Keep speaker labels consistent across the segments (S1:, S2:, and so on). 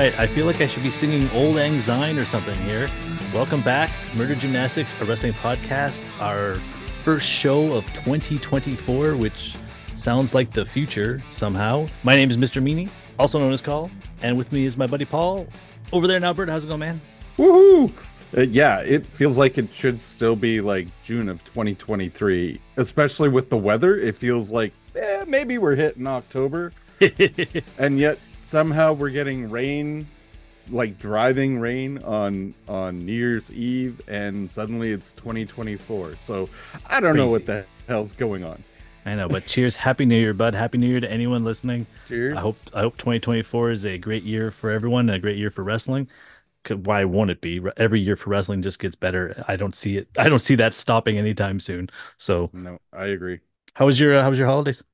S1: right. I feel like I should be singing Old Lang Syne or something here. Welcome back, Murder Gymnastics, a wrestling podcast. Our first show of 2024, which sounds like the future somehow. My name is Mr. Meany, also known as Call, and with me is my buddy Paul. Over there in Alberta, how's it going, man?
S2: Woohoo! Yeah, it feels like it should still be like June of 2023, especially with the weather. It feels like maybe we're hitting October, and yet somehow we're getting rain, like driving rain on New Year's Eve, and suddenly it's 2024. So I don't know what the hell's going on.
S1: I know, but cheers. Happy New Year, bud. Happy New Year to anyone listening.
S2: Cheers.
S1: I hope 2024 is a great year for everyone and a great year for wrestling. Why won't it be? Every year for wrestling just gets better. I don't see it. I don't see that stopping anytime soon. So
S2: no, I agree.
S1: How was your holidays?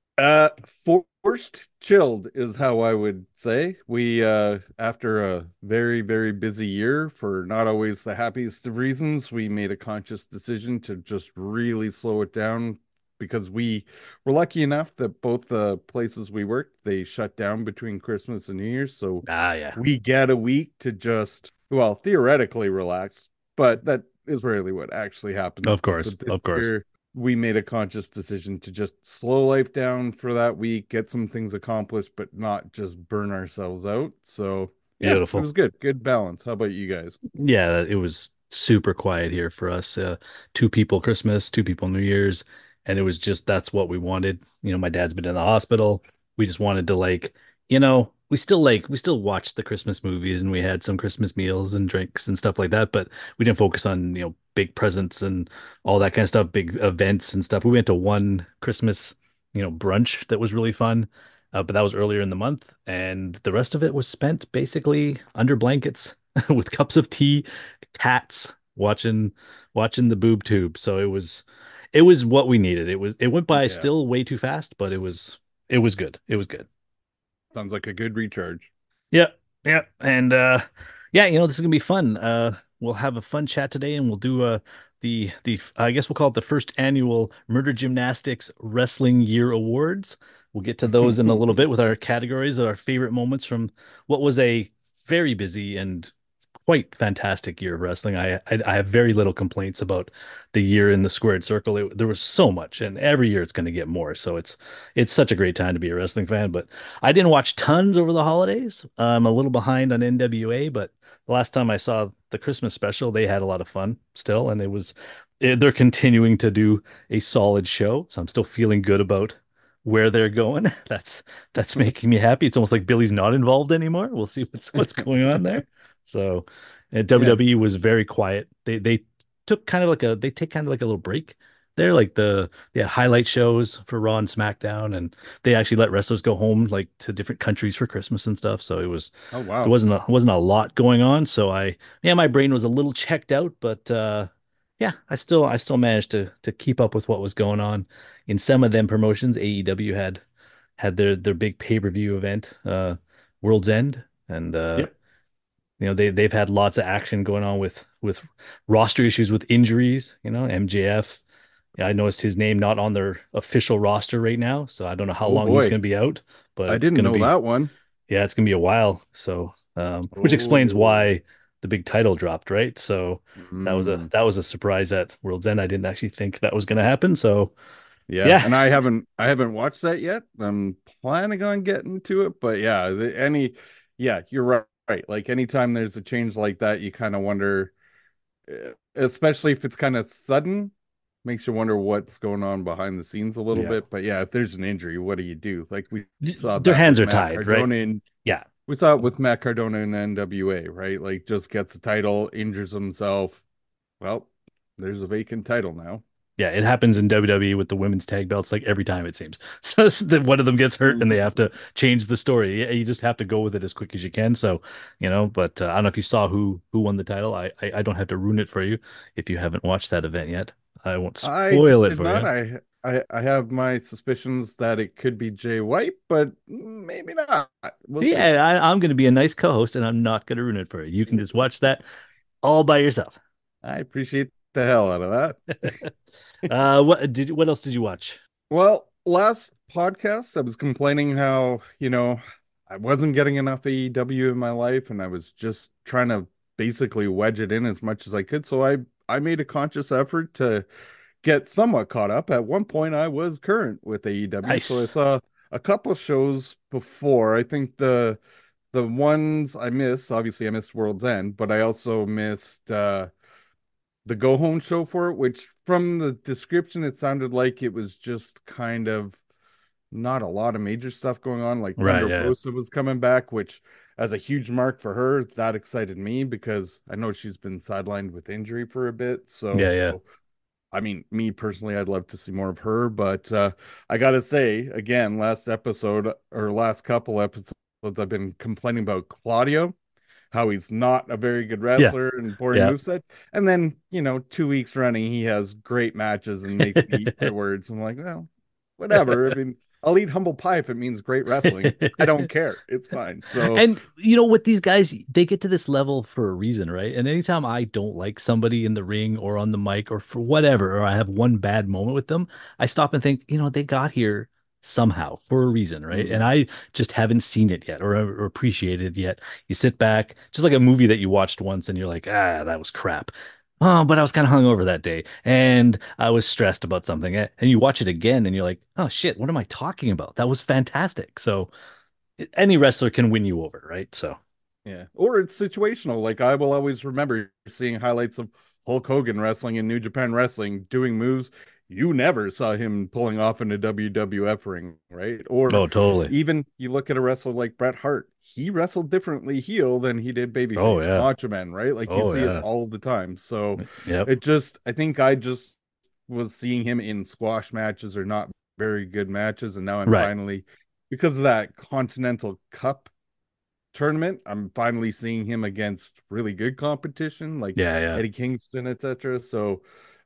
S2: Forced chilled is how I would say. We after a very, very busy year for not always the happiest of reasons, we made a conscious decision to just really slow it down because we were lucky enough that both the places we worked, they shut down between Christmas and New Year's. So we get a week to just, well, theoretically relax, but that is rarely what actually happens.
S1: Of course.
S2: We made a conscious decision to just slow life down for that week, get some things accomplished, but not just burn ourselves out. So
S1: beautiful.
S2: It was good. Good balance. How about you guys?
S1: Yeah, it was super quiet here for us. 2 people Christmas, 2 people New Year's. And it was just, that's what we wanted. You know, my dad's been in the hospital. We just wanted to we still watched the Christmas movies and we had some Christmas meals and drinks and stuff like that, but we didn't focus on, big presents and all that kind of stuff, big events and stuff. We went to one Christmas, brunch that was really fun. But that was earlier in the month, and the rest of it was spent basically under blankets with cups of tea, cats, watching the boob tube. So it was what we needed. It went by still way too fast, but it was good. It was good.
S2: Sounds like a good recharge.
S1: Yeah. And this is gonna be fun. We'll have a fun chat today, and we'll do the I guess we'll call it the first annual Murder Gymnastics Wrestling Year Awards. We'll get to those in a little bit with our categories of our favorite moments from what was a very busy and quite fantastic year of wrestling. I have very little complaints about the year in the squared circle. There was so much, and every year it's going to get more. So it's such a great time to be a wrestling fan. But I didn't watch tons over the holidays. I'm a little behind on NWA, but the last time I saw the Christmas special, they had a lot of fun still, and they're continuing to do a solid show. So I'm still feeling good about where they're going. That's making me happy. It's almost like Billy's not involved anymore. We'll see what's going on there. So, and WWE was very quiet. They take kind of like a little break. They're like they had highlight shows for Raw and SmackDown, and they actually let wrestlers go home like to different countries for Christmas and stuff. So it was,
S2: oh wow,
S1: there wasn't a lot going on. So my brain was a little checked out, but I still managed to keep up with what was going on in some of them promotions. AEW had their big pay-per-view event, World's End, and they've had lots of action going on with roster issues with injuries. MJF. Yeah, I noticed his name not on their official roster right now, so I don't know how long he's going to be out. But
S2: I didn't know that one.
S1: Yeah, it's going to be a while. So, which explains why the big title dropped, right? So that was a surprise at World's End. I didn't actually think that was going to happen. So
S2: yeah, and I haven't watched that yet. I'm planning on getting to it, but you're right. Right. Like anytime there's a change like that, you kind of wonder, especially if it's kind of sudden, makes you wonder what's going on behind the scenes a little bit. But if there's an injury, what do you do? Like we saw
S1: their hands are tied, right?
S2: We saw it with Matt Cardona and NWA, right? Like just gets a title, injures himself. Well, there's a vacant title now.
S1: Yeah, it happens in WWE with the women's tag belts like every time it seems. So that one of them gets hurt and they have to change the story. You just have to go with it as quick as you can. So, but I don't know if you saw who won the title. I don't have to ruin it for you if you haven't watched that event yet. I won't spoil it for you.
S2: I have my suspicions that it could be Jay White, but maybe not.
S1: We'll see. I'm going to be a nice co-host and I'm not going to ruin it for you. You can just watch that all by yourself.
S2: I appreciate the hell out of that.
S1: What else did you watch?
S2: Well, last podcast I was complaining how I wasn't getting enough AEW in my life, and I was just trying to basically wedge it in as much as I could. So I made a conscious effort to get somewhat caught up. At one point, I was current with AEW, so I
S1: Nice.
S2: saw a couple of shows before. I think the ones I missed, obviously I missed World's End, but I also missed the Go Home show for it, which from the description it sounded like it was just kind of not a lot of major stuff going on. Like
S1: Right.
S2: Thunder
S1: Yeah.
S2: Rosa was coming back, which as a huge mark for her, that excited me because I know she's been sidelined with injury for a bit.
S1: Yeah.
S2: So
S1: Yeah.
S2: I mean, me personally, I'd love to see more of her, but I gotta say, again, last episode or last couple episodes, I've been complaining about Claudio, how he's not a very good
S1: Yeah.
S2: wrestler and boring
S1: Yeah.
S2: moveset. And then, 2 weeks running, he has great matches and makes me eat my words. I'm like, well, whatever. I mean, I'll eat humble pie if it means great wrestling. I don't care. It's fine. So,
S1: And you know what, these guys, they get to this level for a reason, right? And anytime I don't like somebody in the ring or on the mic or for whatever, or I have one bad moment with them, I stop and think, they got here somehow for a reason, right? And
S2: mhm.
S1: I just haven't seen it yet or appreciated it yet. You sit back, just like a movie that you watched once and you're like, that was crap. Oh, but I was kind of hungover that day and I was stressed about something. And you watch it again and you're like, oh shit, what am I talking about? That was fantastic. So any wrestler can win you over, right? So,
S2: Yeah. Or it's situational. Like I will always remember seeing highlights of Hulk Hogan wrestling in New Japan Wrestling, doing moves you never saw him pulling off in a WWF ring, right? Or
S1: oh, totally.
S2: even you look at a wrestler like Bret Hart, he wrestled differently heel than he did
S1: Oh,
S2: babyface.
S1: yeah.
S2: Macho Man, right? Like you
S1: Oh,
S2: see it
S1: yeah.
S2: all the time. So
S1: Yep.
S2: I think I just was seeing him in squash matches or not very good matches. And now I'm
S1: Right.
S2: finally, because of that Continental Cup tournament, I'm finally seeing him against really good competition like
S1: Yeah, yeah.
S2: Eddie Kingston, etc. So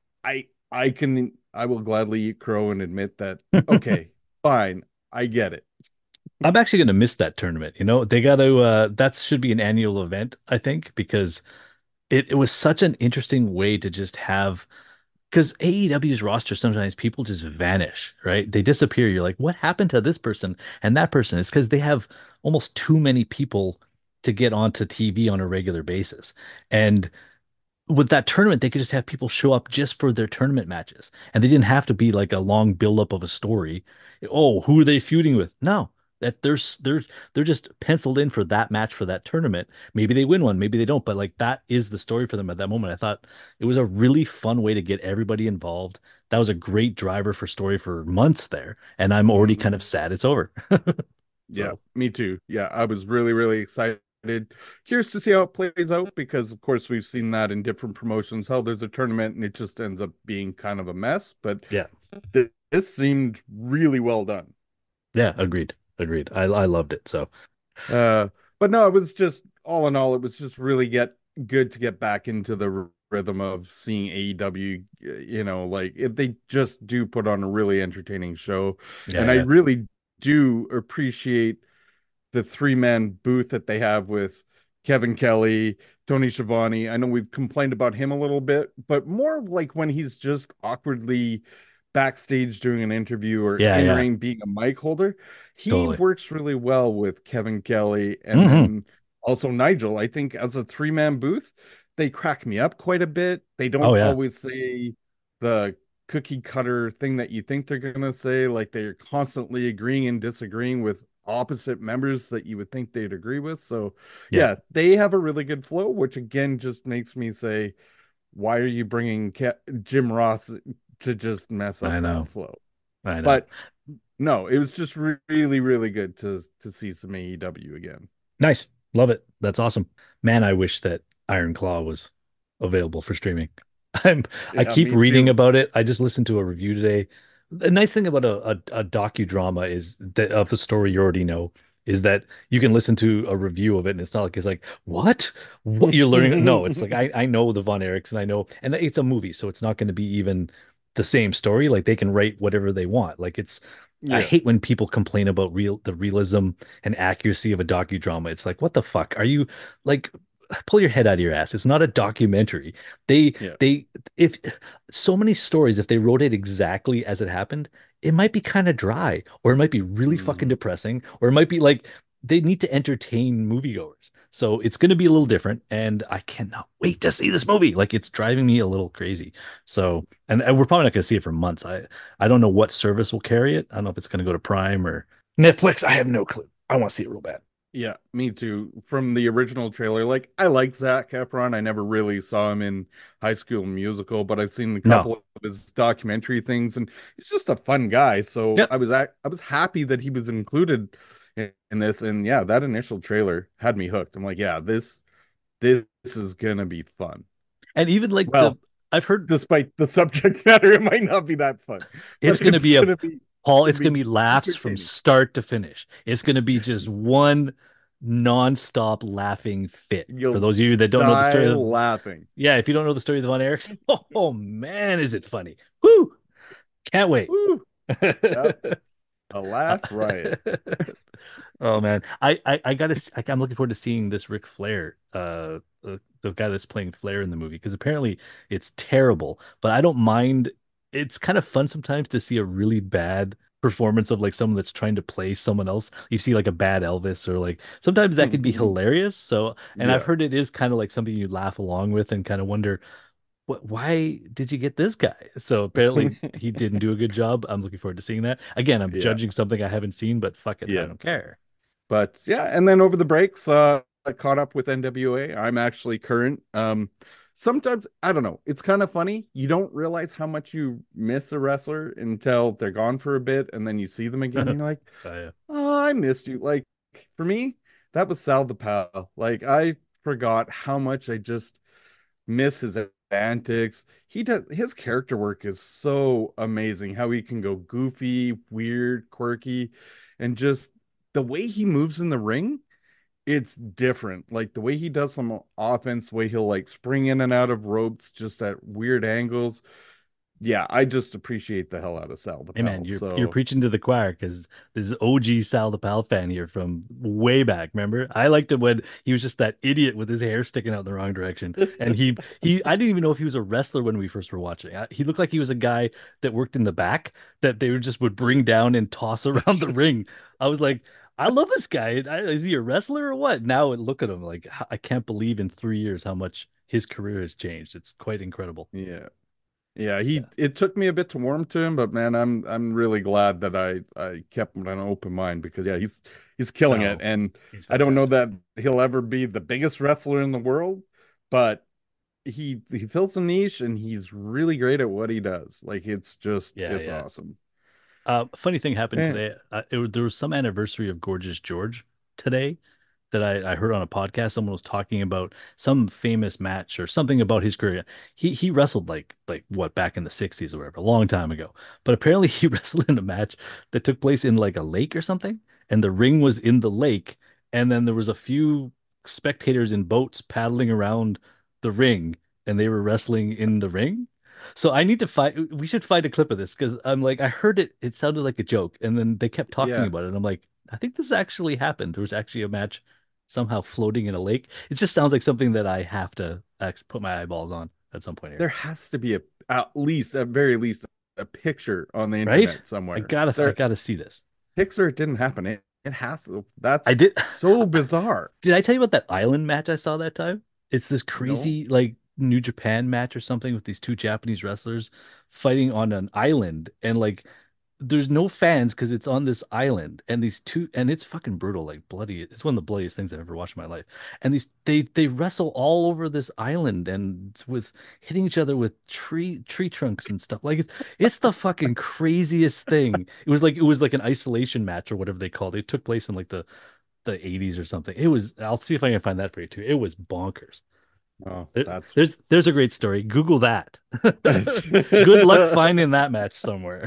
S2: I will gladly eat crow and admit that okay, fine, I get it.
S1: I'm actually going to miss that tournament. They got to, that should be an annual event, I think, because it was such an interesting way to just have, because AEW's roster, sometimes people just vanish, right? They disappear. You're like, what happened to this person and that person? It's because they have almost too many people to get onto TV on a regular basis. And with that tournament, they could just have people show up just for their tournament matches, and they didn't have to be like a long buildup of a story. Oh, who are they feuding with? No, that they're just penciled in for that match for that tournament. Maybe they win one, maybe they don't, but like that is the story for them at that moment. I thought it was a really fun way to get everybody involved. That was a great driver for story for months there, and I'm already kind of
S2: Mhm.
S1: sad it's over.
S2: Yeah,
S1: So
S2: me too. Yeah, I was really, really excited. Curious to see how it plays out because, of course, we've seen that in different promotions. How there's a tournament and it just ends up being kind of a mess. But
S1: yeah,
S2: this seemed really well done.
S1: yeah, agreed. I loved it. So
S2: Uh, but no, it was just all in all, it was just really get good to get back into the rhythm of seeing AEW. Like if they just do put on a really entertaining show,
S1: yeah,
S2: and I
S1: yeah,
S2: really do appreciate the three-man booth that they have with Kevin Kelly, Tony Schiavone. I know we've complained about him a little bit, but more like when he's just awkwardly backstage doing an interview or
S1: yeah,
S2: in
S1: yeah,
S2: ring being a mic holder. He
S1: totally.
S2: works really well with Kevin Kelly and
S1: Hmm.
S2: then also Nigel. I think as a three-man booth, they crack me up quite a bit. They
S1: Oh
S2: don't
S1: yeah.
S2: always say the cookie cutter thing that you think they're going to say. Like they're constantly agreeing and disagreeing with opposite members that you would think they'd agree with. So,
S1: Yeah,
S2: yeah, they have a really good flow, which again just makes me say, why are you bringing Jim Ross to just mess
S1: I
S2: up that
S1: know.
S2: flow?
S1: I know.
S2: But no, it was just really, really good to see some AEW again.
S1: Nice. Love it. That's awesome. Man, I wish that Iron Claw was available for streaming. I
S2: Yeah,
S1: keep
S2: me
S1: reading
S2: too.
S1: about it. I just listened to a review today. The nice thing about a docudrama is that of a story you already know is that you can listen to a review of it and it's not like it's like, what you're learning. No, it's like I know the Von Erichs and I know, and it's a movie, so it's not going to be even the same story. Like they can write whatever they want. Like I
S2: Yeah.
S1: hate when people complain about the realism and accuracy of a docudrama. It's like, what the fuck? Are you like pull your head out of your ass. It's not a documentary. They
S2: Yeah.
S1: they if so many stories, if they wrote it exactly as it happened, it might be kind of dry, or it might be really fucking
S2: Mhm.
S1: depressing, or it might be like they need to entertain moviegoers. So it's going to be a little different, and I cannot wait to see this movie. Like it's driving me a little crazy. So, and we're probably not going to see it for months. I don't know what service will carry it. I don't know if it's going to go to Prime or Netflix. I have no clue. I want to see it real bad.
S2: Yeah, me too. From the original trailer, like I like Zac Efron. I never really saw him in High School Musical, but I've seen a
S1: No.
S2: couple of his documentary things, and he's just a fun guy. So
S1: Yep.
S2: I was happy that he was included in this. And yeah, that initial trailer had me hooked. I'm like, yeah, this is gonna be fun.
S1: And even like
S2: Well,
S1: I've heard
S2: despite the subject matter, it might not be that fun,
S1: it's
S2: but
S1: going to
S2: it's
S1: be a
S2: gonna be
S1: Paul,
S2: gonna
S1: it's going
S2: be
S1: to be laughs from
S2: entertaining.
S1: start to finish. It's going to be just one nonstop laughing fit. For
S2: You'll
S1: those of you that don't know the story
S2: die
S1: of,
S2: laughing.
S1: yeah, if you don't know the story of the Von Erichs, oh man, is it funny. Woo! Can't wait.
S2: Woo! Yep. A laugh riot.
S1: Oh man, I gotta. I'm looking forward to seeing this Ric Flair, the guy that's playing Flair in the movie, because apparently it's terrible, but I don't mind. It's kind of fun sometimes to see a really bad performance of like someone that's trying to play someone else. You see like a bad Elvis, or like sometimes that can be hilarious. So, and I've
S2: Yeah.
S1: heard it is kind of like something you laugh along with and kind of wonder why did you get this guy? So apparently he didn't do a good job. I'm looking forward to seeing that. Again, I'm
S2: Yeah.
S1: judging something I haven't seen, but fuck it, I
S2: Yeah.
S1: don't care.
S2: But yeah, and then over the breaks, I caught up with NWA. I'm actually current. Sometimes I don't know. It's kind of funny. You don't realize how much you miss a wrestler until they're gone for a bit, and then you see them again. You're like,
S1: Yeah.
S2: oh, I missed you. Like for me, that was Sal the Pal. Like I forgot how much I just miss his antics. He does his character work is so amazing. How he can go goofy, weird, quirky, and just the way he moves in the ring, it's different. Like the way he does some offense, the way he'll like spring in and out of ropes just at weird angles. Yeah, I just appreciate the hell out of Sal the
S1: Hey man,
S2: Pal.
S1: you're
S2: So
S1: preaching to the choir because this is OG Sal the Pal fan here from way back. Remember, I liked it when he was just that idiot with his hair sticking out in the wrong direction, and he I didn't even know if he was a wrestler when we first were watching. He looked like he was a guy that worked in the back that they just would bring down and toss around the ring. I was like, I love this guy. Is he a wrestler or what? Now look at him. Like I can't believe in 3 years how much his career has changed. It's quite incredible.
S2: yeah. Yeah,
S1: Yeah.
S2: he it took me a bit to warm to him, but man, I'm really glad that I kept an open mind because yeah, he's killing it.
S1: So
S2: And
S1: he's
S2: I don't know
S1: fantastic.
S2: that he'll ever be the biggest wrestler in the world, but he fills a niche and he's really great at what he does. Like
S1: Yeah,
S2: it's
S1: yeah.
S2: awesome.
S1: Funny thing happened
S2: Man,
S1: today. There was some anniversary of Gorgeous George today that I heard on a podcast. Someone was talking about some famous match or something about his career. He wrestled like what back in the 60s or whatever, a long time ago. But apparently he wrestled in a match that took place in like a lake or something, and the ring was in the lake, and then there was a few spectators in boats paddling around the ring, and they were wrestling in the ring. So I need to find. We should find a clip of this because I'm like, I heard it. It sounded like a joke, and then they kept talking
S2: yeah.
S1: about it. And I'm like, I think this actually happened. There was actually a match somehow floating in a lake. It just sounds like something that I have to actually put my eyeballs on at some point here,
S2: There has to be a at least at very least a picture on the
S1: right?
S2: internet
S1: I
S2: somewhere.
S1: gotta, I
S2: There
S1: gotta see this.
S2: picture it didn't happen. It has to.
S1: I
S2: That's
S1: did.
S2: so bizarre.
S1: Did I tell you about that island match I saw that time? It's this
S2: No.
S1: crazy like New Japan match or something with these two Japanese wrestlers fighting on an island, and like there's no fans because it's on this island, and these two, and it's fucking brutal, like bloody. It's one of the bloodiest things I've ever watched in my life. And these they wrestle all over this island and with hitting each other with tree trunks and stuff. Like it's the fucking craziest thing. It was like an isolation match or whatever they called it. It took place in like the 80s or something. It was. I'll see if I can find that for you too. It was bonkers.
S2: Oh, that's
S1: There's a great story. Google that. Good luck finding that match somewhere.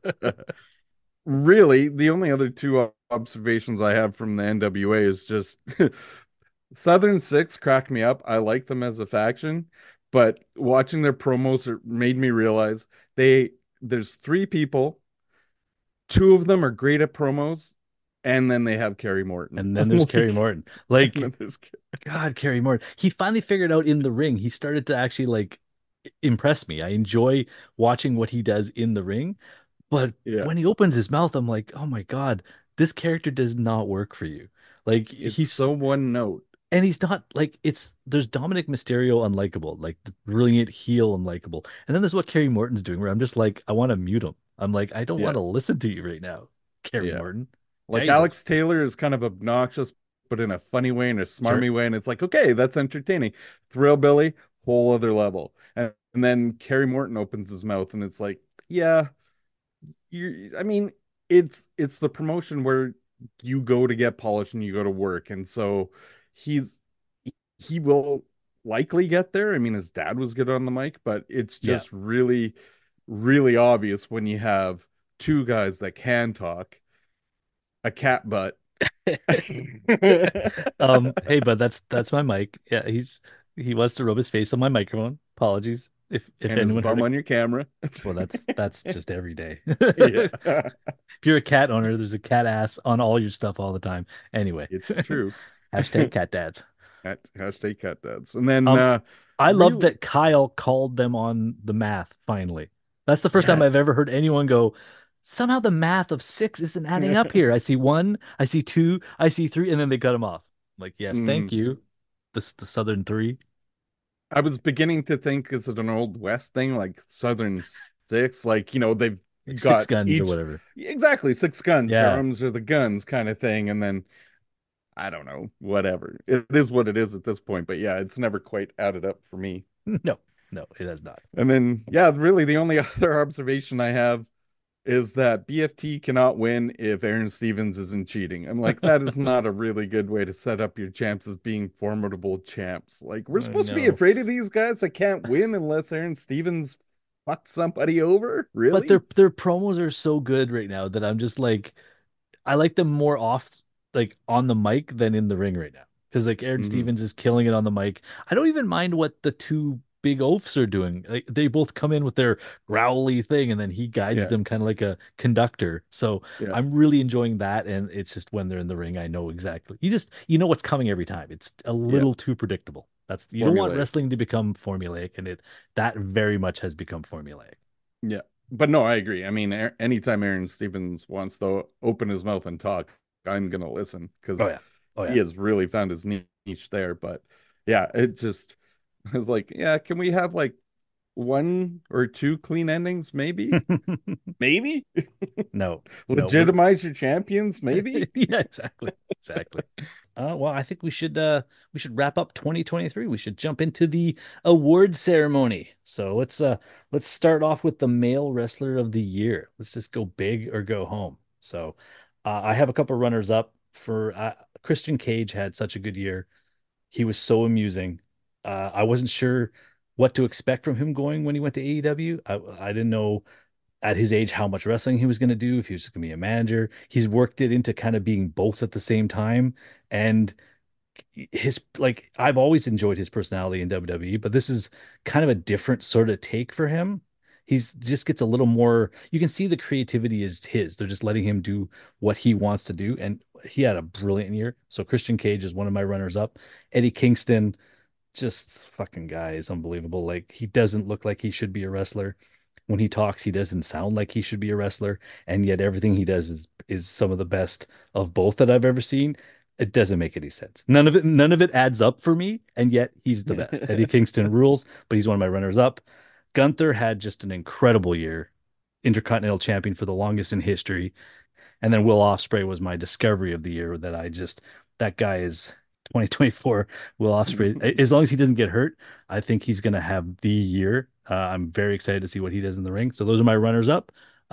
S2: really the only other two observations I have from the NWA is just Southern Six crack me up. I like them as a faction, but watching their promos made me realize there's three people, two of them are great at promos, and then they have Kerry Morton.
S1: And then there's Kerry
S2: Like,
S1: Morton.
S2: and
S1: Like,
S2: then there's
S1: God, Kerry Morton. He finally figured out in the ring. He started to actually like impress me. I enjoy watching what he does in the ring. But
S2: yeah.
S1: when he opens his mouth, I'm like, oh my God, this character does not work for you. Like
S2: It's so one note.
S1: and he's not like it's there's Dominic Mysterio unlikable, like the brilliant heel unlikable. And then there's what Kerry Morton's doing where I'm just like, I want to mute him. I'm like, I don't want
S2: Yeah,
S1: to listen to you right now, Kerry
S2: yeah.
S1: Morton.
S2: Like
S1: Jesus.
S2: Alex Taylor is kind of obnoxious, but in a funny way and a
S1: Sure.
S2: smarmy way. And it's like, okay, that's entertaining. Thrill Billy, whole other level. And then Kerry Morton opens his mouth and it's like, yeah, I mean, it's the promotion where you go to get polished and you go to work. And so he's he will likely get there. I mean, his dad was good on the mic, but it's
S1: Yeah.
S2: just really, really obvious when you have two guys that can talk, a cat butt.
S1: Hey, but that's my mic. Yeah, he wants to rub his face on my microphone. Apologies if
S2: And his
S1: anyone heard
S2: bum
S1: it.
S2: on your camera.
S1: Well, that's just every day.
S2: Yeah,
S1: If you're a cat owner, there's a cat ass on all your stuff all the time. Anyway,
S2: it's true.
S1: hashtag cat dads.
S2: Hashtag cat dads. And then
S1: Um, I love
S2: really,
S1: that Kyle called them on the math finally. That's the first time I've ever
S2: yes.
S1: heard anyone go, somehow the math of six isn't adding up here. I see one, I see two, I see three, and then they cut him off. I'm like, yes, thank
S2: Mm.
S1: you. The Southern three.
S2: I was beginning to think, is it an old West thing, like Southern Six? Like, they've
S1: Like six
S2: got
S1: guns or
S2: each
S1: whatever.
S2: exactly six guns. Their
S1: Yeah.
S2: arms are the guns kind of thing. And then I don't know, whatever. It is what it is at this point. But yeah, it's never quite added up for me.
S1: No, no, it has not.
S2: And then, yeah, really the only other observation I have is that BFT cannot win if Aaron Stevens isn't cheating. I'm like, that is not a really good way to set up your champs as being formidable champs. Like, we're
S1: I
S2: supposed to be
S1: know.
S2: afraid of these guys that can't win unless Aaron Stevens fucks somebody over?
S1: But
S2: Really?
S1: their promos are so good right now that I'm just like I like them more off like on the mic than in the ring right now. Because like Aaron
S2: Hmm.
S1: Stevens is killing it on the mic. I don't even mind what the two big oafs are doing. Like they both come in with their growly thing and then he guides
S2: Yeah,
S1: them kind of like a conductor. So
S2: yeah.
S1: I'm really enjoying that. And it's just when they're in the ring, I know exactly. You know what's coming every time. It's a
S2: Yeah.
S1: little too predictable. That's you don't want
S2: Formulaic.
S1: wrestling to become formulaic, and it that very much has become formulaic.
S2: Yeah. But no, I agree. I mean, anytime Aaron Stevens wants to open his mouth and talk, I'm gonna listen
S1: Oh
S2: because
S1: yeah. Oh
S2: he
S1: yeah.
S2: has really found his niche there. But yeah, it just I was like, yeah, can we have like one or two clean endings? Maybe, maybe
S1: No, no, we're
S2: legitimize your champions. Maybe.
S1: yeah, exactly. Exactly. Well, I think we should wrap up 2023. We should jump into the award ceremony. So let's start off with the male wrestler of the year. Let's just go big or go home. So I have a couple runners up for Christian Cage had such a good year. He was so amusing. I wasn't sure what to expect from him going when he went to AEW. I didn't know at his age how much wrestling he was going to do, if he was going to be a manager. He's worked it into kind of being both at the same time. And his like I've always enjoyed his personality in WWE, but this is kind of a different sort of take for him. He's just gets a little more, you can see the creativity is his. They're just letting him do what he wants to do. And he had a brilliant year. So Christian Cage is one of my runners up. Eddie Kingston, just fucking guy is unbelievable. Like he doesn't look like he should be a wrestler. When he talks, he doesn't sound like he should be a wrestler, and yet everything he does is some of the best of both that I've ever seen. It doesn't make any sense. None of it adds up for me, and yet he's the best. Eddie Kingston rules, but he's one of my runners up. Gunther had just an incredible year, Intercontinental Champion for the longest in history. And then Will Ospreay was my discovery of the year that I just that guy is 2024 Will Ospreay. As long as he doesn't get hurt, I think he's going to have the year. I'm very excited to see what he does in the ring. So those are my runners up.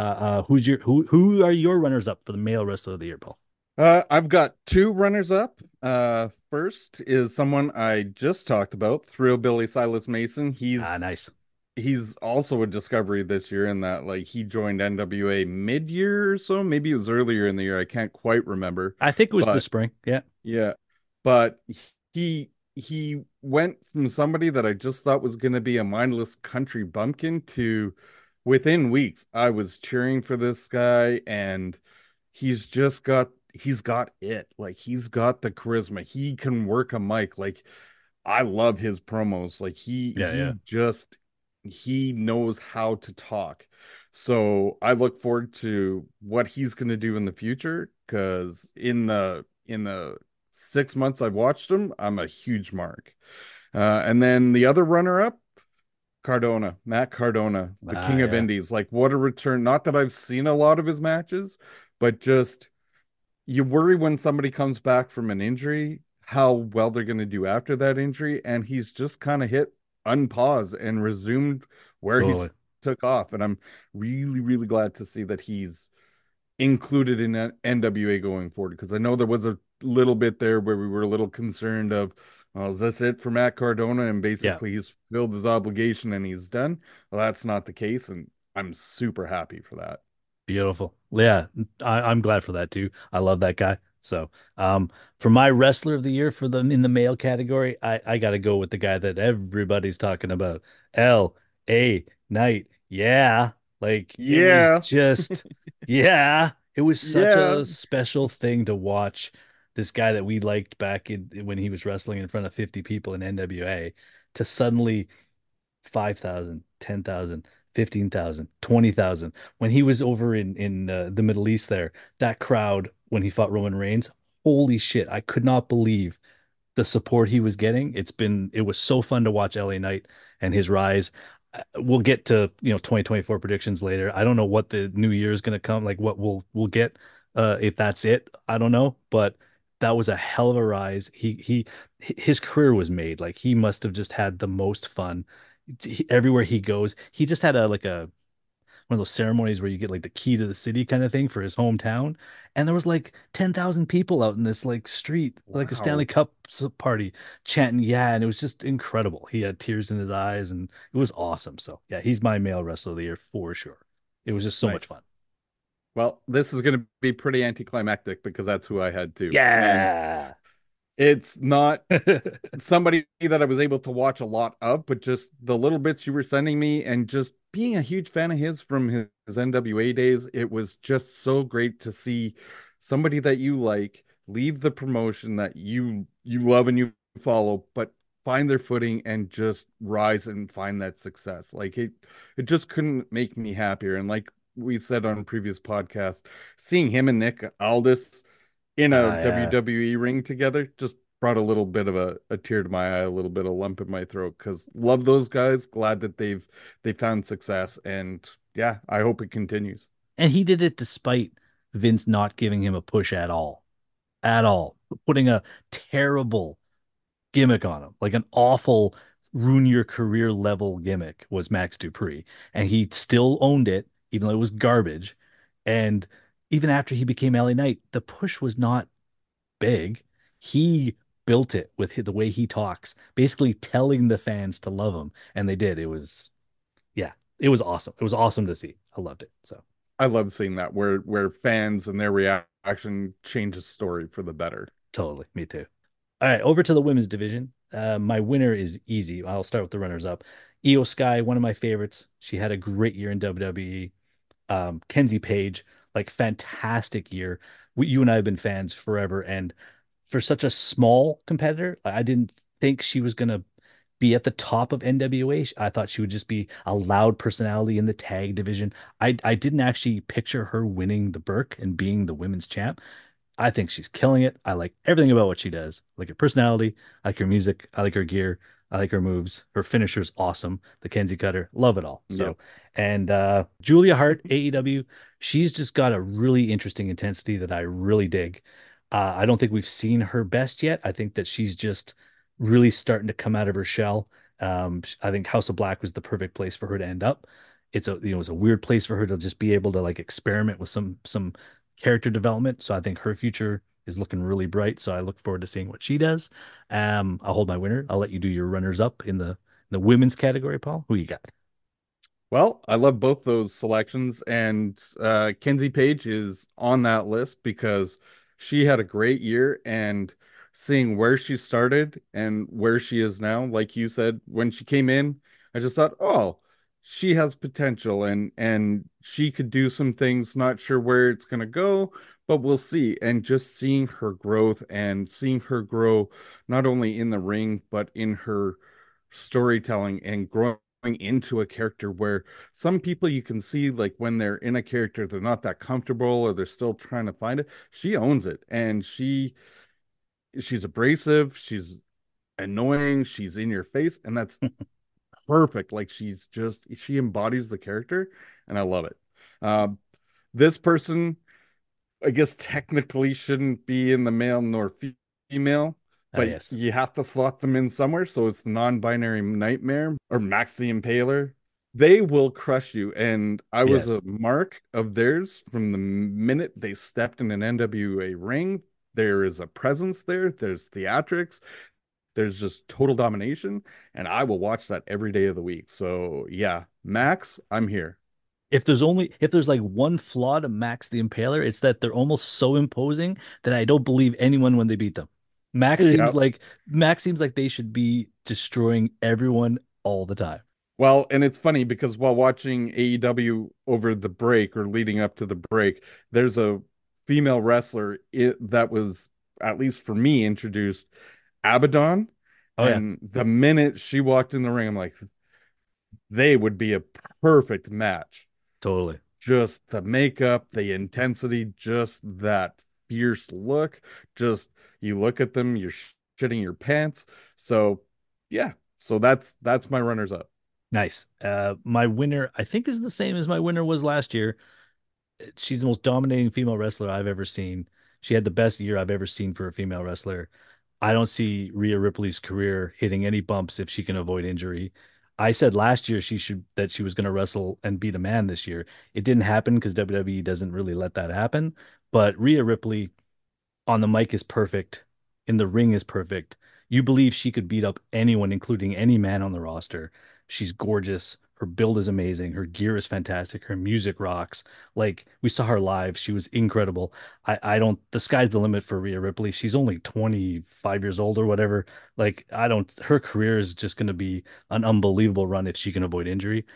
S1: Who are your runners up for the male wrestler of the year, Paul?
S2: I've got two runners up. First is someone I just talked about, Thrill Billy Silas Mason.
S1: Nice.
S2: He's also a discovery this year in that like he joined NWA mid-year or so. Maybe it was earlier in the year. I can't quite remember.
S1: I think it was the
S2: But
S1: spring. Yeah.
S2: yeah, but he went from somebody that I just thought was going to be a mindless country bumpkin to within weeks I was cheering for this guy and he's got it. Like he's got the charisma. He can work a mic. Like I love his promos. Like
S1: Yeah. Yeah.
S2: he knows how to talk. So I look forward to what he's going to do in the future because in the 6 months I've watched him, I'm a huge mark. And then the other runner up, Cardona, Matt Cardona, the
S1: Ah,
S2: King of
S1: yeah,
S2: Indies. Like, what a return. Not that I've seen a lot of his matches, but just you worry when somebody comes back from an injury, how well they're going to do after that injury. And he's just kind of hit unpause and resumed where he
S1: totally.
S2: took off. And I'm really, really glad to see that he's included in NWA going forward, because I know there was a little bit there where we were a little concerned of, well, is this it for Matt Cardona? And
S1: Yeah,
S2: basically he's filled his obligation and he's done. Well, that's not the case, and I'm super happy for that.
S1: beautiful. Yeah, I'm glad for that too. I love that guy. So, for my wrestler of the year for the in the male category, I got to go with the guy that everybody's talking about, L.A. Knight. Yeah, like it was
S2: Yeah,
S1: just, yeah, it was such
S2: yeah.
S1: a special thing to watch this guy that we liked back when he was wrestling in front of 50 people in NWA to suddenly 5,000, 10,000, 15,000, 20,000. When he was over in the Middle East there, that crowd when he fought Roman Reigns, holy shit, I could not believe the support he was getting. It was so fun to watch LA Knight and his rise. We'll get to, 2024 predictions later. I don't know what the new year is going to come, like what we'll get if that's it. I don't know, but that was a hell of a rise. His career was made. Like he must have just had the most fun everywhere he goes. He just had a like a one of those ceremonies where you get like the key to the city kind of thing for his hometown. And there was like 10,000 people out in this like street, like a Stanley
S2: Wow.
S1: Cup party chanting, yeah. And it was just incredible. He had tears in his eyes and it was awesome. So, yeah, he's my male wrestler of the year for sure. It was just so much
S2: Nice.
S1: fun.
S2: Well, this is going to be pretty anticlimactic because that's who I had too. And
S1: Yeah.
S2: it's not somebody that I was able to watch a lot of, but just the little bits you were sending me and just being a huge fan of his from his NWA days, it was just so great to see somebody that you like leave the promotion that you love and you follow, but find their footing and just rise and find that success. Like it just couldn't make me happier. And like we said on previous podcasts, seeing him and Nick Aldis in a
S1: Yeah.
S2: WWE ring together just brought a little bit of a tear to my eye, a little bit of lump in my throat, because love those guys. Glad that they found success, and yeah, I hope it continues.
S1: And he did it despite Vince not giving him a push at all, putting a terrible gimmick on him, like an awful ruin your career level gimmick was Max Dupree, and he still owned it, even though it was garbage. And even after he became LA Knight, the push was not big. He built it with the way he talks, basically telling the fans to love him, and they did. It was, yeah, it was awesome. It was awesome to see. I loved it. So
S2: I love seeing that where fans and their reaction change a story for the better.
S1: totally, me too. All right, over to the women's division. My winner is easy. I'll start with the runners up. Io Sky, one of my favorites. She had a great year in WWE. Kenzie Page, like fantastic year. You and I have been fans forever, and for such a small competitor, I didn't think she was gonna be at the top of NWA. I thought she would just be a loud personality in the tag division. I didn't actually picture her winning the Burke and being the women's champ. I think she's killing it. I like everything about what she does. I like her personality. I like her music. I like her gear. I like her moves. Her finisher's awesome. The Kenzie Cutter. Love it all.
S2: Yep.
S1: So, and Julia Hart, AEW, she's just got a really interesting intensity that I really dig. I don't think we've seen her best yet. I think that she's just really starting to come out of her shell. I think House of Black was the perfect place for her to end up. It's a weird place for her to just be able to like experiment with some character development. So I think her future is looking really bright. So I look forward to seeing what she does. I'll hold my winner. I'll let you do your runners up in the women's category, Paul. Who you got?
S2: Well, I love both those selections, and Kenzie Page is on that list because she had a great year, and seeing where she started and where she is now, like you said, when she came in, I just thought, oh, she has potential and she could do some things, not sure where it's gonna go, but we'll see. And just seeing her growth and seeing her grow not only in the ring, but in her storytelling and growing into a character where some people you can see like when they're in a character they're not that comfortable or they're still trying to find it. She owns it, and she's abrasive, she's annoying, she's in your face, and that's perfect. Like she embodies the character, and I love it. Um, this person, I guess, technically shouldn't be in the male nor female,
S1: Ah,
S2: but
S1: yes.
S2: you have to slot them in somewhere. So it's the non-binary nightmare or Max the Impaler. They will crush you. And I was a
S1: Yes.
S2: mark of theirs from the minute they stepped in an NWA ring. There is a presence there. There's theatrics. There's just total domination. And I will watch that every day of the week. So yeah, Max, I'm here.
S1: If there's like one flaw to Max the Impaler, it's that they're almost so imposing that I don't believe anyone when they beat them.
S2: Yeah.
S1: Max seems like they should be destroying everyone all the time.
S2: Well, and it's funny because while watching AEW over the break or leading up to the break, there's a female wrestler that was, at least for me, introduced, Abaddon.
S1: Oh yeah,
S2: And the minute she walked in the ring, I'm like, they would be a perfect match.
S1: totally.
S2: Just the makeup, the intensity, just that fierce look. Just you look at them, you're shitting your pants. So, yeah. So that's my runners up.
S1: Nice. My winner, I think, is the same as my winner was last year. She's the most dominating female wrestler I've ever seen. She had the best year I've ever seen for a female wrestler. I don't see Rhea Ripley's career hitting any bumps if she can avoid injury. I said last year she was going to wrestle and beat a man this year. It didn't happen because WWE doesn't really let that happen. But Rhea Ripley on the mic is perfect, in the ring is perfect. You believe she could beat up anyone, including any man on the roster. She's gorgeous. Her build is amazing. Her gear is fantastic. Her music rocks. Like we saw her live. She was incredible. I don't, the sky's the limit for Rhea Ripley. She's only 25 years old or whatever. Like I don't, her career is just going to be an unbelievable run if she can avoid injury.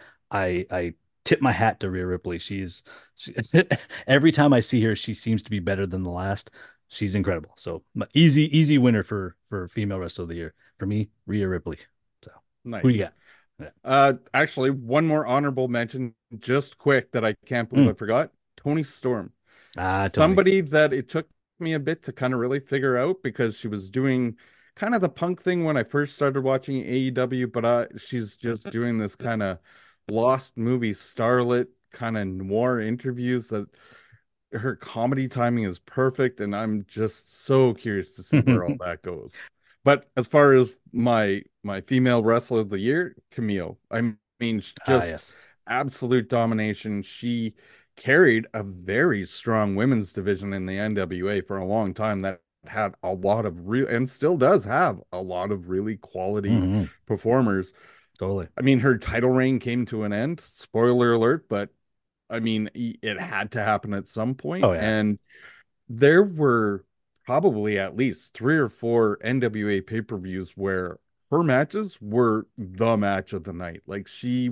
S1: I tip my hat to Rhea Ripley. She, every time I see her, she seems to be better than the last. She's incredible. So easy winner for female wrestler of the year for me, Rhea Ripley. So who do you
S2: Nice.
S1: got? Yeah.
S2: Actually, one more honorable mention, just quick, that I can't believe
S1: Mm.
S2: I forgot. Tony Storm.
S1: Tony.
S2: Somebody that it took me a bit to kind of really figure out because she was doing kind of the punk thing when I first started watching AEW, but she's just doing this kind of lost movie starlet kind of noir interviews that her comedy timing is perfect, and I'm just so curious to see where all that goes. But as far as my female wrestler of the year, Camille, I mean, just
S1: Yes.
S2: absolute domination. She carried a very strong women's division in the NWA for a long time that had a lot of real and still does have a lot of really quality
S1: Hmm.
S2: performers.
S1: Totally.
S2: I mean, her title reign came to an end. Spoiler alert, but I mean, it had to happen at some point,
S1: Oh yeah.
S2: and there were probably at least three or four NWA pay-per-views where her matches were the match of the night. Like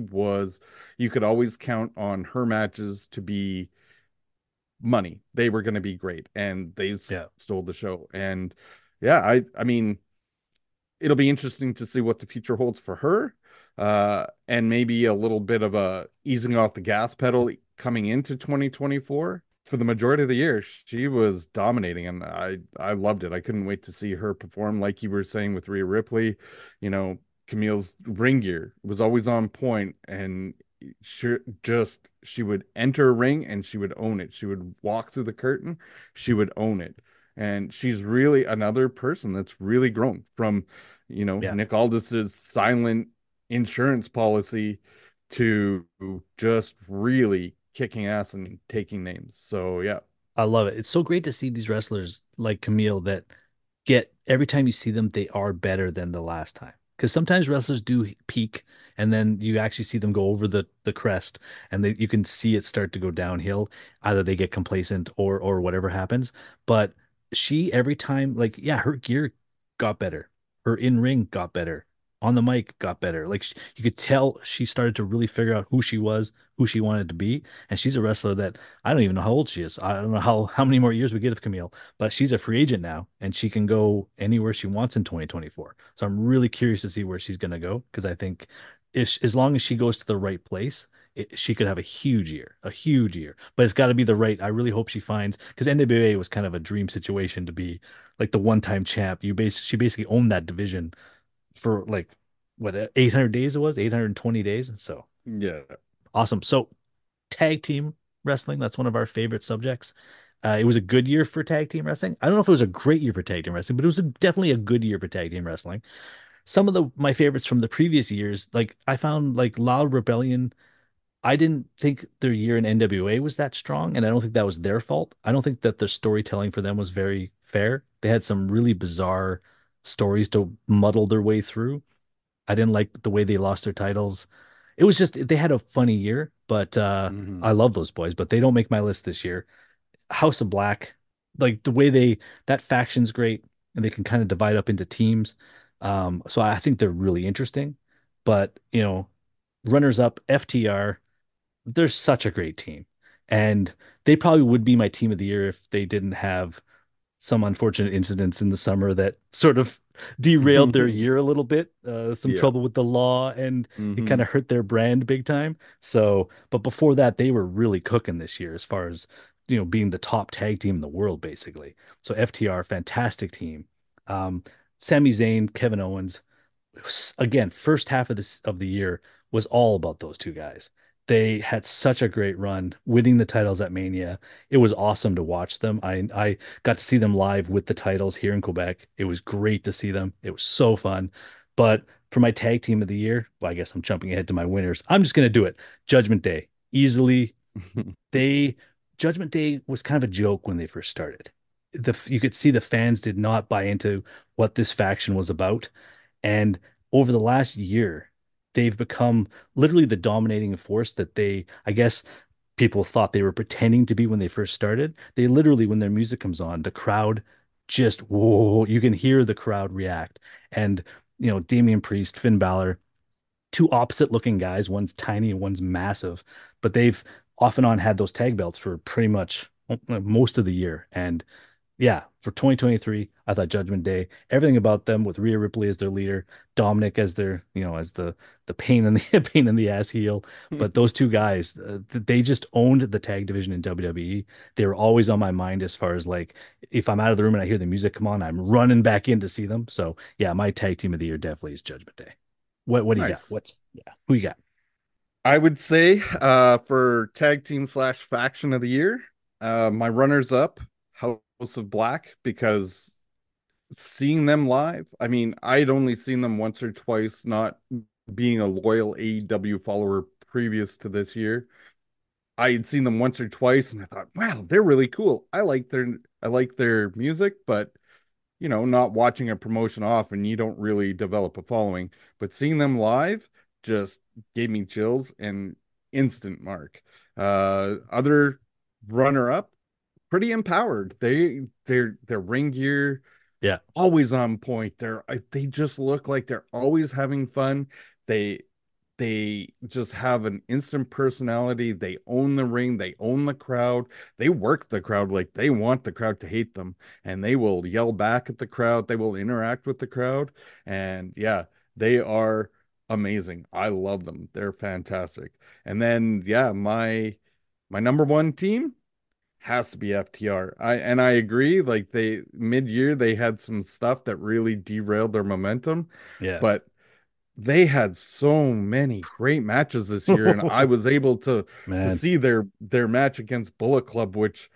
S2: you could always count on her matches to be money. They were going to be great, and they
S1: Yeah.
S2: stole the show. And yeah, I mean, it'll be interesting to see what the future holds for her. And maybe a little bit of a easing off the gas pedal coming into 2024. For the majority of the year, she was dominating, and I loved it. I couldn't wait to see her perform, like you were saying with Rhea Ripley. You know, Camille's ring gear was always on point, and she would enter a ring and she would own it. She would walk through the curtain, she would own it. And she's really another person that's really grown from,
S1: Yeah.
S2: Nick Aldis's silent insurance policy to just really kicking ass and taking names. So yeah.
S1: I love it. It's so great to see these wrestlers like Camille that get every time you see them, they are better than the last time. Because sometimes wrestlers do peak and then you actually see them go over the crest and you can see it start to go downhill. Either they get complacent or whatever happens. But she every time, like, yeah, her gear got better. Her in-ring got better. On the mic got better. Like you could tell she started to really figure out who she was, who she wanted to be. And she's a wrestler that I don't even know how old she is. I don't know how many more years we get of Camille, but she's a free agent now and she can go anywhere she wants in 2024. So I'm really curious to see where she's going to go because I think if as long as she goes to the right place, she could have a huge year. But it's got to be the right. I really hope she finds because NWA was kind of a dream situation to be like the one-time champ. She basically owned that division for like what 800 days it was, 820 days. So
S2: Yeah.
S1: awesome. So tag team wrestling, that's one of our favorite subjects. It was a good year for tag team wrestling. I don't know if it was a great year for tag team wrestling, but it was definitely a good year for tag team wrestling. Some of the my favorites from the previous years, like I found like Loud Rebellion. I didn't think their year in NWA was that strong, and I don't think that was their fault. I don't think that the storytelling for them was very fair. They had some really bizarre stories to muddle their way through. I didn't like the way they lost their titles. It was just they had a funny year, but
S2: Hmm.
S1: I love those boys, but they don't make my list this year. House of Black, like the way that faction's great, and they can kind of divide up into teams. So I think they're really interesting. But runners up FTR, they're such a great team, and they probably would be my team of the year if they didn't have some unfortunate incidents in the summer that sort of derailed their year a little bit. Some
S2: Yeah.
S1: trouble with the law, and it kind
S2: Hmm.
S1: of hurt their brand big time. So, but before that, they were really cooking this year as far as being the top tag team in the world, basically. So FTR, fantastic team. Um, Sami Zayn, Kevin Owens, again, first half of the year was all about those two guys. They had such a great run, winning the titles at Mania. It was awesome to watch them. I got to see them live with the titles here in Quebec. It was great to see them. It was so fun. But for my tag team of the year, well, I guess I'm jumping ahead to my winners. I'm just gonna do it. Judgment Day. Easily, they Judgment Day was kind of a joke when they first started. You could see the fans did not buy into what this faction was about. And over the last year, they've become literally the dominating force that I guess, people thought they were pretending to be when they first started. They literally, when their music comes on, the crowd just, whoa, you can hear the crowd react. And, Damian Priest, Finn Balor, two opposite looking guys. One's tiny and one's massive, but they've off and on had those tag belts for pretty much most of the year. And yeah, for 2023, I thought Judgment Day, everything about them with Rhea Ripley as their leader, Dominic as their, as the pain in the pain in the ass heel. But those two guys, they just owned the tag division in WWE. They were always on my mind as far as like if I'm out of the room and I hear the music come on, I'm running back in to see them. So yeah, my tag team of the year definitely is Judgment Day. What do you got?
S2: Nice.
S1: Who you got?
S2: I would say for tag team slash faction of the year, my runners up, House of Black, because seeing them live, I mean, I'd only seen them once or twice, not being a loyal AEW follower previous to this year. I had seen them once or twice and I thought, wow, they're really cool. I like their music, but not watching a promotion often, you don't really develop a following. But seeing them live just gave me chills and instant mark. Other runner up, pretty empowered. Their ring gear
S1: Yeah.
S2: always on point. They just look like they're always having fun. They they just have an instant personality. They own the ring, they own the crowd. They work the crowd like they want the crowd to hate them, and they will yell back at the crowd. They will interact with the crowd. And yeah, they are amazing. I love them. They're fantastic. And then yeah, my number one team has to be FTR. I agree. Like they mid-year they had some stuff that really derailed their momentum,
S1: Yeah.
S2: but they had so many great matches this year, and I was able to
S1: Man.
S2: see their match against Bullet Club, which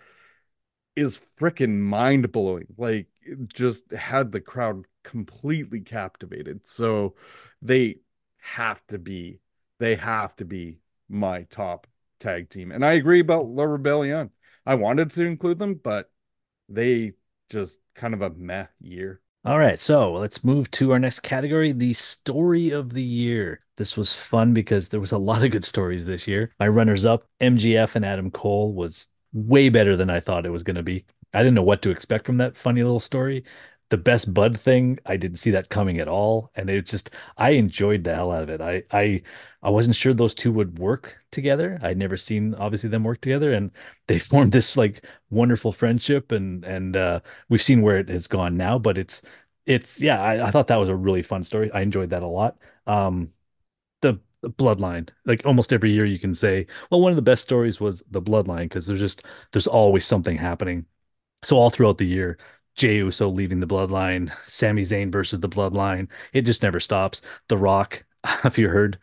S2: is freaking mind-blowing. Like it just had the crowd completely captivated. So they have to be they have to be my top tag team. And I agree about La Rebellion. I wanted to include them, but they just kind of a meh year.
S1: All right, so let's move to our next category, the story of the year. This was fun because there was a lot of good stories this year. My runners up, MGF and Adam Cole, was way better than I thought it was going to be. I didn't know what to expect from that funny little story. The best Bud thing, I didn't see that coming at all, and it just I enjoyed the hell out of it. I wasn't sure those two would work together. I'd never seen obviously them work together, and they formed this like wonderful friendship, and we've seen where it has gone now, but it's yeah, I thought that was a really fun story. I enjoyed that a lot. The bloodline, like almost every year you can say, well, one of the best stories was the bloodline because there's always something happening. So all throughout the year, Jey Uso leaving the Bloodline, Sami Zayn versus the Bloodline. It just never stops. The Rock, if you heard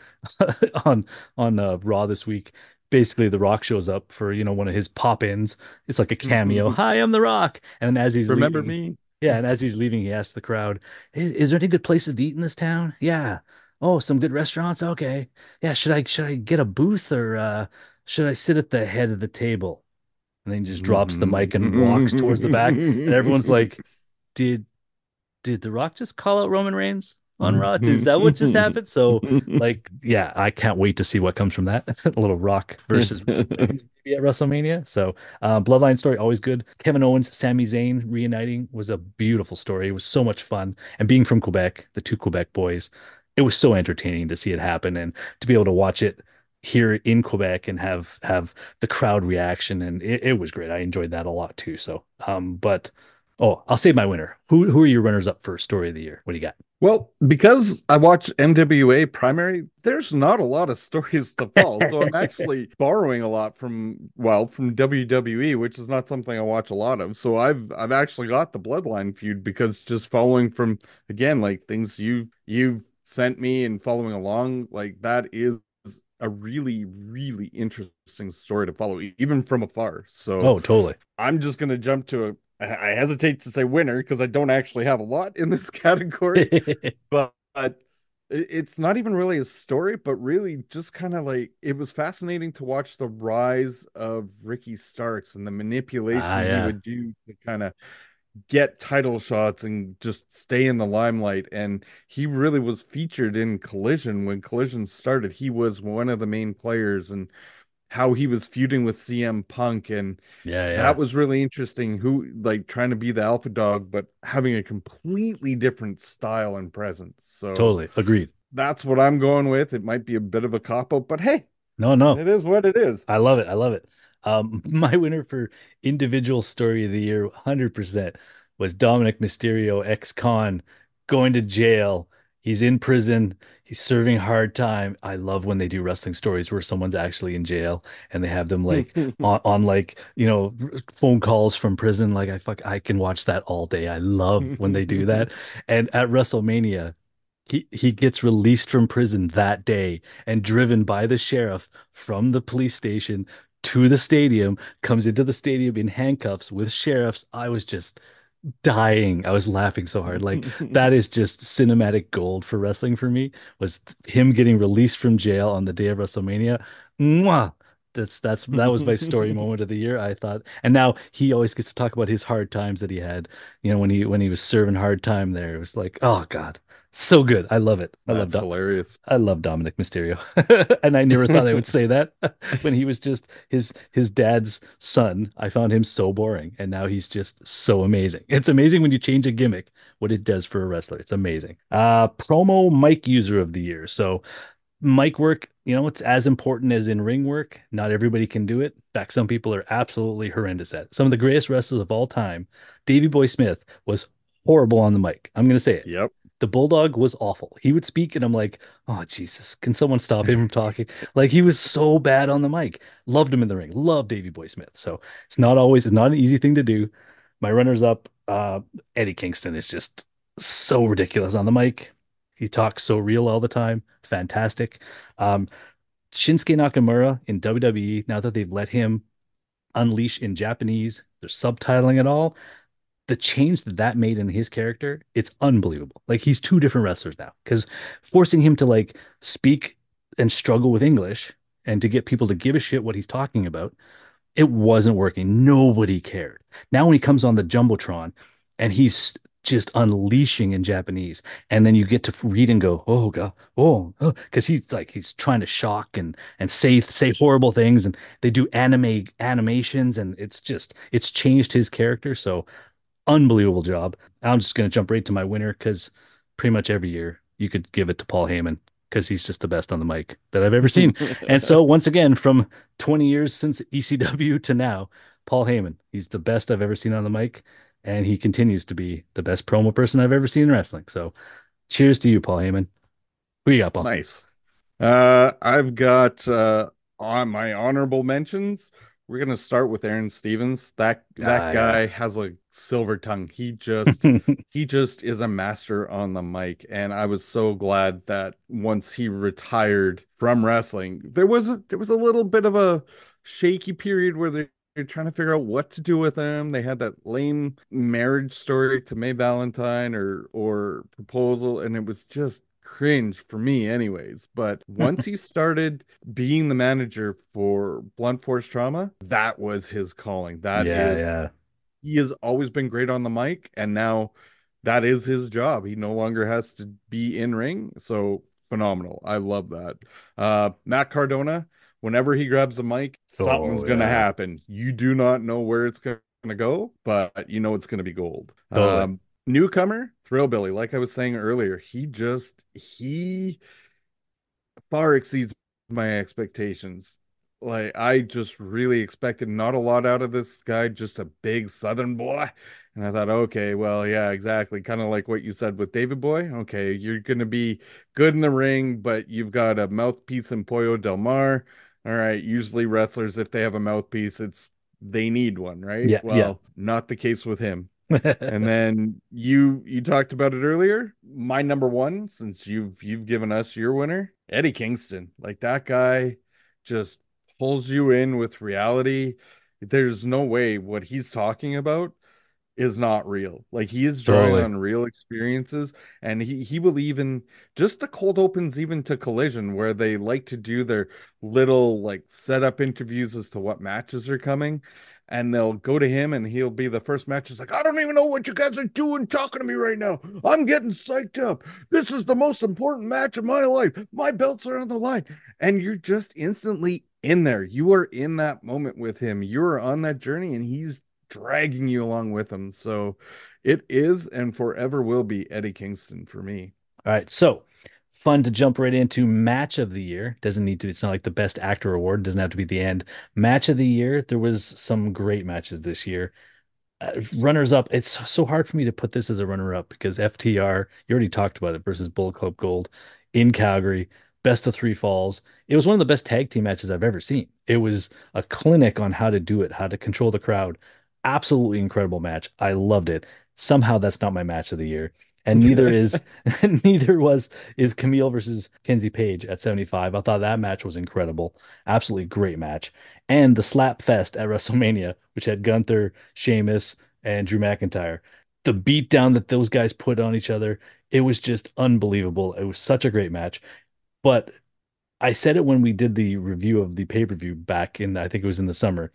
S1: on Raw this week, basically The Rock shows up for one of his pop-ins. It's like a cameo. Hi, I'm The Rock. And as he's
S2: Remember
S1: leaving,
S2: me?
S1: yeah, and as he's leaving, he asks the crowd, is there any good places to eat in this town? Yeah. Oh, some good restaurants. Okay. Yeah. Should I get a booth or should I sit at the head of the table? And then he just drops the mic and walks towards the back, and everyone's like, "Did did The Rock just call out Roman Reigns on Raw? Is that what just happened?" So, like, yeah, I can't wait to see what comes from that. A little Rock versus Reigns maybe at WrestleMania. So, Bloodline story always good. Kevin Owens, Sami Zayn reuniting was a beautiful story. It was so much fun, and being from Quebec, the two Quebec boys, it was so entertaining to see it happen and to be able to watch it here in Quebec and have the crowd reaction, and it was great. I enjoyed that a lot too. So, but oh, I'll save my winner. Who are your runners up for story of the year? What do you got?
S2: Well, because I watch NWA primary, there's not a lot of stories to follow. So I'm actually borrowing a lot from WWE, which is not something I watch a lot of. So I've actually got the Bloodline feud because just following from again, like things you've sent me and following along, like that is a really, really interesting story to follow, even from afar. So
S1: Oh, totally.
S2: I'm just gonna jump to I hesitate to say winner because I don't actually have a lot in this category, but it's not even really a story, but really just kind of like it was fascinating to watch the rise of Ricky Starks and the
S1: Ah,
S2: manipulation he
S1: yeah,
S2: would do to kind of get title shots and just stay in the limelight. And he really was featured in Collision when Collision started. He was one of the main players, and how he was feuding with CM Punk, and
S1: yeah, yeah.
S2: that was really interesting. Who like trying to be the alpha dog, but having a completely different style and presence. So
S1: Totally agreed.
S2: that's what I'm going with. It might be a bit of a cop out, but hey,
S1: No, no,
S2: it is what it is.
S1: I love it. I love it. My winner for individual story of the year, 100%, was Dominic Mysterio, ex-con, going to jail. He's in prison. He's serving hard time. I love when they do wrestling stories where someone's actually in jail and they have them like on like, phone calls from prison. Like I can watch that all day. I love when they do that. And at WrestleMania, he gets released from prison that day and driven by the sheriff from the police station to the stadium, comes into the stadium in handcuffs with sheriffs. I was just dying. I was laughing so hard. Like that is just cinematic gold for wrestling for me. Was him getting released from jail on the day of WrestleMania. Mwah! That was my story moment of the year, I thought. And now he always gets to talk about his hard times that he had, when he was serving hard time there. It was like, oh God, so good. I love it.
S2: That's hilarious.
S1: I love Dominic Mysterio. And I never thought I would say that when he was just his dad's son. I found him so boring, and now he's just so amazing. It's amazing when you change a gimmick, what it does for a wrestler. It's amazing. Promo mic user of the year. So mic work, it's as important as in ring work. Not everybody can do it. In fact, some people are absolutely horrendous at it. Some of the greatest wrestlers of all time, Davey Boy Smith, was horrible on the mic. I'm going to say it.
S2: Yep.
S1: The Bulldog was awful. He would speak, and I'm like, oh, Jesus, can someone stop him from talking? Like, he was so bad on the mic. Loved him in the ring. Loved Davey Boy Smith. So it's not an easy thing to do. My runners up, Eddie Kingston is just so ridiculous on the mic. He talks so real all the time. Fantastic. Um, Shinsuke Nakamura in WWE, now that they've let him unleash in Japanese, they're subtitling it all, the change that made in his character, it's unbelievable. Like he's two different wrestlers now because forcing him to like speak and struggle with English and to get people to give a shit what he's talking about, it wasn't working. Nobody cared. Now when he comes on the Jumbotron and he's just unleashing in Japanese, and then you get to read and go, oh God, because he's trying to shock and say horrible things, and they do animations, and it's changed his character. So unbelievable job. I'm just going to jump right to my winner because pretty much every year you could give it to Paul Heyman because he's just the best on the mic that I've ever seen. And so once again, from 20 years since ECW to now, Paul Heyman, he's the best I've ever seen on the mic, and he continues to be the best promo person I've ever seen in wrestling. So cheers to you, Paul Heyman. Who you got, Paul?
S2: Nice. I've got on my honorable mentions. we're gonna start with Aaron Stevens. That
S1: Ah, yeah.
S2: guy has a silver tongue. He just is a master on the mic. And I was so glad that once he retired from wrestling, there was a little bit of a shaky period where they're trying to figure out what to do with him. They had that lame marriage story to May Valentine or proposal, and it was just cringe for me anyways. But once he started being the manager for Blunt Force Trauma, that was his calling.
S1: Yeah, yeah.
S2: He has always been great on the mic, and now that is his job. He no longer has to be in ring. So phenomenal. I love that. Matt Cardona, whenever he grabs the mic, something's
S1: Oh,
S2: going to
S1: yeah.
S2: happen. You do not know where it's going to go, but you know it's going to be gold.
S1: Totally.
S2: Newcomer, Thrillbilly, like I was saying earlier, he far exceeds my expectations. Like I just really expected not a lot out of this guy, just a big Southern boy. And I thought, okay, well, yeah, exactly. Kind of like what you said with David Boy. Okay, you're gonna be good in the ring, but you've got a mouthpiece in Pollo Del Mar. All right, usually wrestlers, if they have a mouthpiece, it's they need one, right?
S1: Yeah, yeah.
S2: Well, not the case with him. And then you talked about it earlier. My number one, since you've given us your winner, Eddie Kingston. Like that guy just pulls you in with reality. There's no way what he's talking about is not real. Like he is drawing
S1: Totally.
S2: on real experiences, and he will even just the cold opens even to Collision where they like to do their little like setup interviews as to what matches are coming. And they'll go to him and he'll be the first match. It's like, I don't even know what you guys are doing talking to me right now. I'm getting psyched up. This is the most important match of my life. My belts are on the line. And you're just instantly in there. You are in that moment with him. You're on that journey and he's dragging you along with him. So it is and forever will be Eddie Kingston for me.
S1: All right. So fun to jump right into match of the year. Doesn't need to, it's not like the best actor award. Doesn't have to be the end. Match of the year. There was some great matches this year. Runners up. It's so hard for me to put this as a runner up because FTR, you already talked about it versus Bullet Club Gold in Calgary, best of three falls. It was one of the best tag team matches I've ever seen. It was a clinic on how to do it, how to control the crowd. Absolutely incredible match. I loved it. Somehow that's not my match of the year. And neither is neither was is Camille versus Kenzie Page at 75. I thought that match was incredible. Absolutely great match. And the slap fest at WrestleMania, which had Gunther, Sheamus, and Drew McIntyre. The beatdown that those guys put on each other, it was just unbelievable. It was such a great match. But I said it when we did the review of the pay-per-view back in, I think it was in the summer.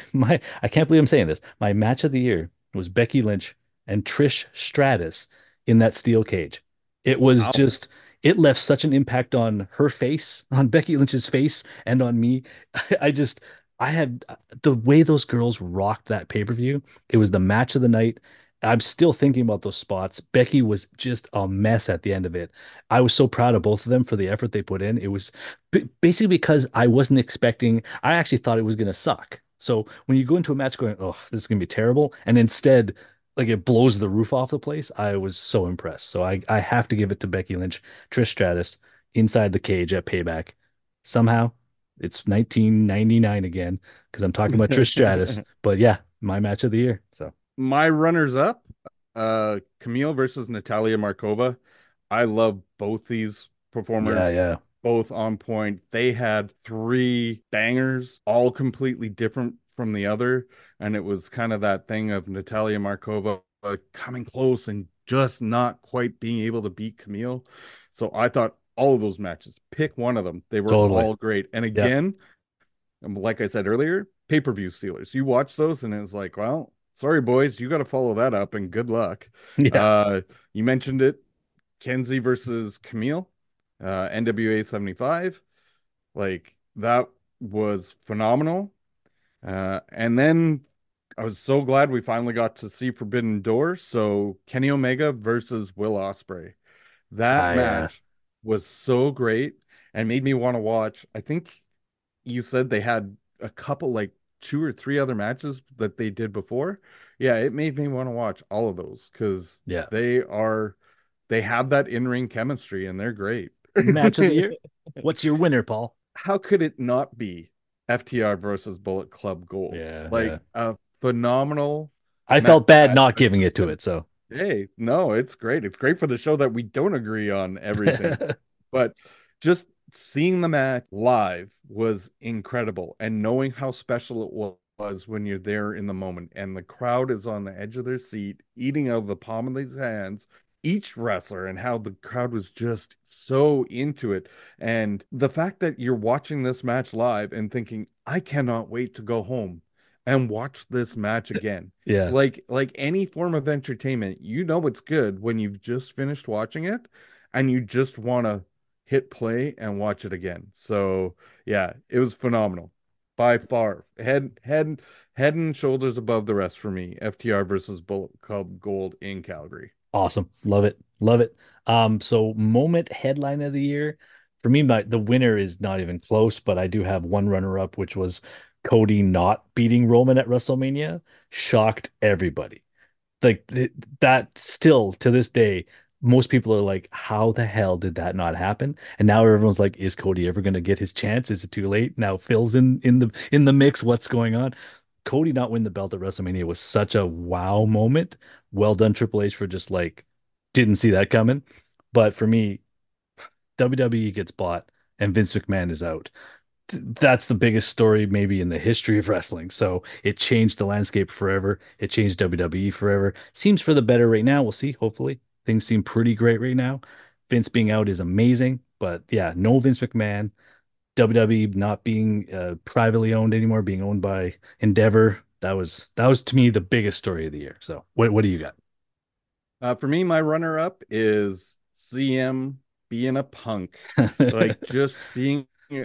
S1: I can't believe I'm saying this. My match of the year was Becky Lynch and Trish Stratus in that steel cage. It was
S2: Wow.
S1: just, it left such an impact on her face, on Becky Lynch's face, and on me. I just, I had the way those girls rocked that pay-per-view. It was the match of the night. I'm still thinking about those spots. Becky was just a mess at the end of it. I was so proud of both of them for the effort they put in. It was basically because I wasn't expecting, I actually thought it was going to suck. So when you go into a match going, oh, this is going to be terrible, and instead, like it blows the roof off the place, I was so impressed. So I have to give it to Becky Lynch, Trish Stratus inside the cage at Payback. Somehow it's 1999 again because I'm talking about Trish Stratus. But yeah, my match of the year. So
S2: My runners up, Camille versus Natalia Markova. I love both these
S1: yeah,
S2: performers,
S1: yeah.
S2: both on point. They had three bangers, all completely different from the other. And it was kind of that thing of Natalia Markova coming close and just not quite being able to beat Camille. So I thought all of those matches, pick one of them. They were
S1: Totally.
S2: all great. And
S1: Yep.
S2: again, like I said earlier, pay-per-view stealers. You watch those and it's like, well, sorry boys, you got to follow that up and good luck.
S1: Yeah.
S2: Uh you mentioned it, Kenzie versus Camille, NWA 75. Like that was phenomenal. And then I was so glad we finally got to see Forbidden Door. So Kenny Omega versus Will Ospreay. That
S1: I
S2: match was so great and made me want to watch. I think you said they had a couple, like two or three other matches that they did before. Yeah, it made me want to watch all of those because
S1: yeah.
S2: they have that in-ring chemistry and they're great.
S1: Match of the year. What's your winner, Paul?
S2: How could it not be FTR versus Bullet Club Gold.
S1: Yeah, yeah.
S2: Like a phenomenal
S1: I
S2: match.
S1: felt bad not giving it to it, so.
S2: Hey, no, it's great. It's great for the show that we don't agree on everything. But just seeing the match live was incredible. And knowing how special it was when you're there in the moment and the crowd is on the edge of their seat, eating out of the palm of these hands, each wrestler, and how the crowd was just so into it. And the fact that you're watching this match live and thinking, I cannot wait to go home and watch this match again.
S1: Yeah,
S2: Like any form of entertainment, you know it's good when you've just finished watching it and you just want to hit play and watch it again. So yeah, it was phenomenal. By far. Head and shoulders above the rest for me. FTR versus Bullet Club Gold in Calgary.
S1: awesome. Love it. Love it. So moment headline of the year. For me, the winner is not even close, but I do have one runner up, which was Cody not beating Roman at WrestleMania. Shocked everybody. Like that still to this day, most people are like, how the hell did that not happen? And now everyone's like, is Cody ever going to get his chance? Is it too late? Now Phil's in the mix. What's going on? Cody not win the belt at WrestleMania was such a wow moment. Well done, Triple H, for just like didn't see that coming. But for me, WWE gets bought and Vince McMahon is out. That's the biggest story maybe in the history of wrestling. So it changed the landscape forever. It changed WWE forever. Seems for the better right now. We'll see. Hopefully, things seem pretty great right now. Vince being out is amazing, but yeah, no Vince McMahon. WWE not being privately owned anymore, being owned by Endeavor. That was to me the biggest story of the year. So what do you got?
S2: For me, my runner up is CM being a punk, like just being.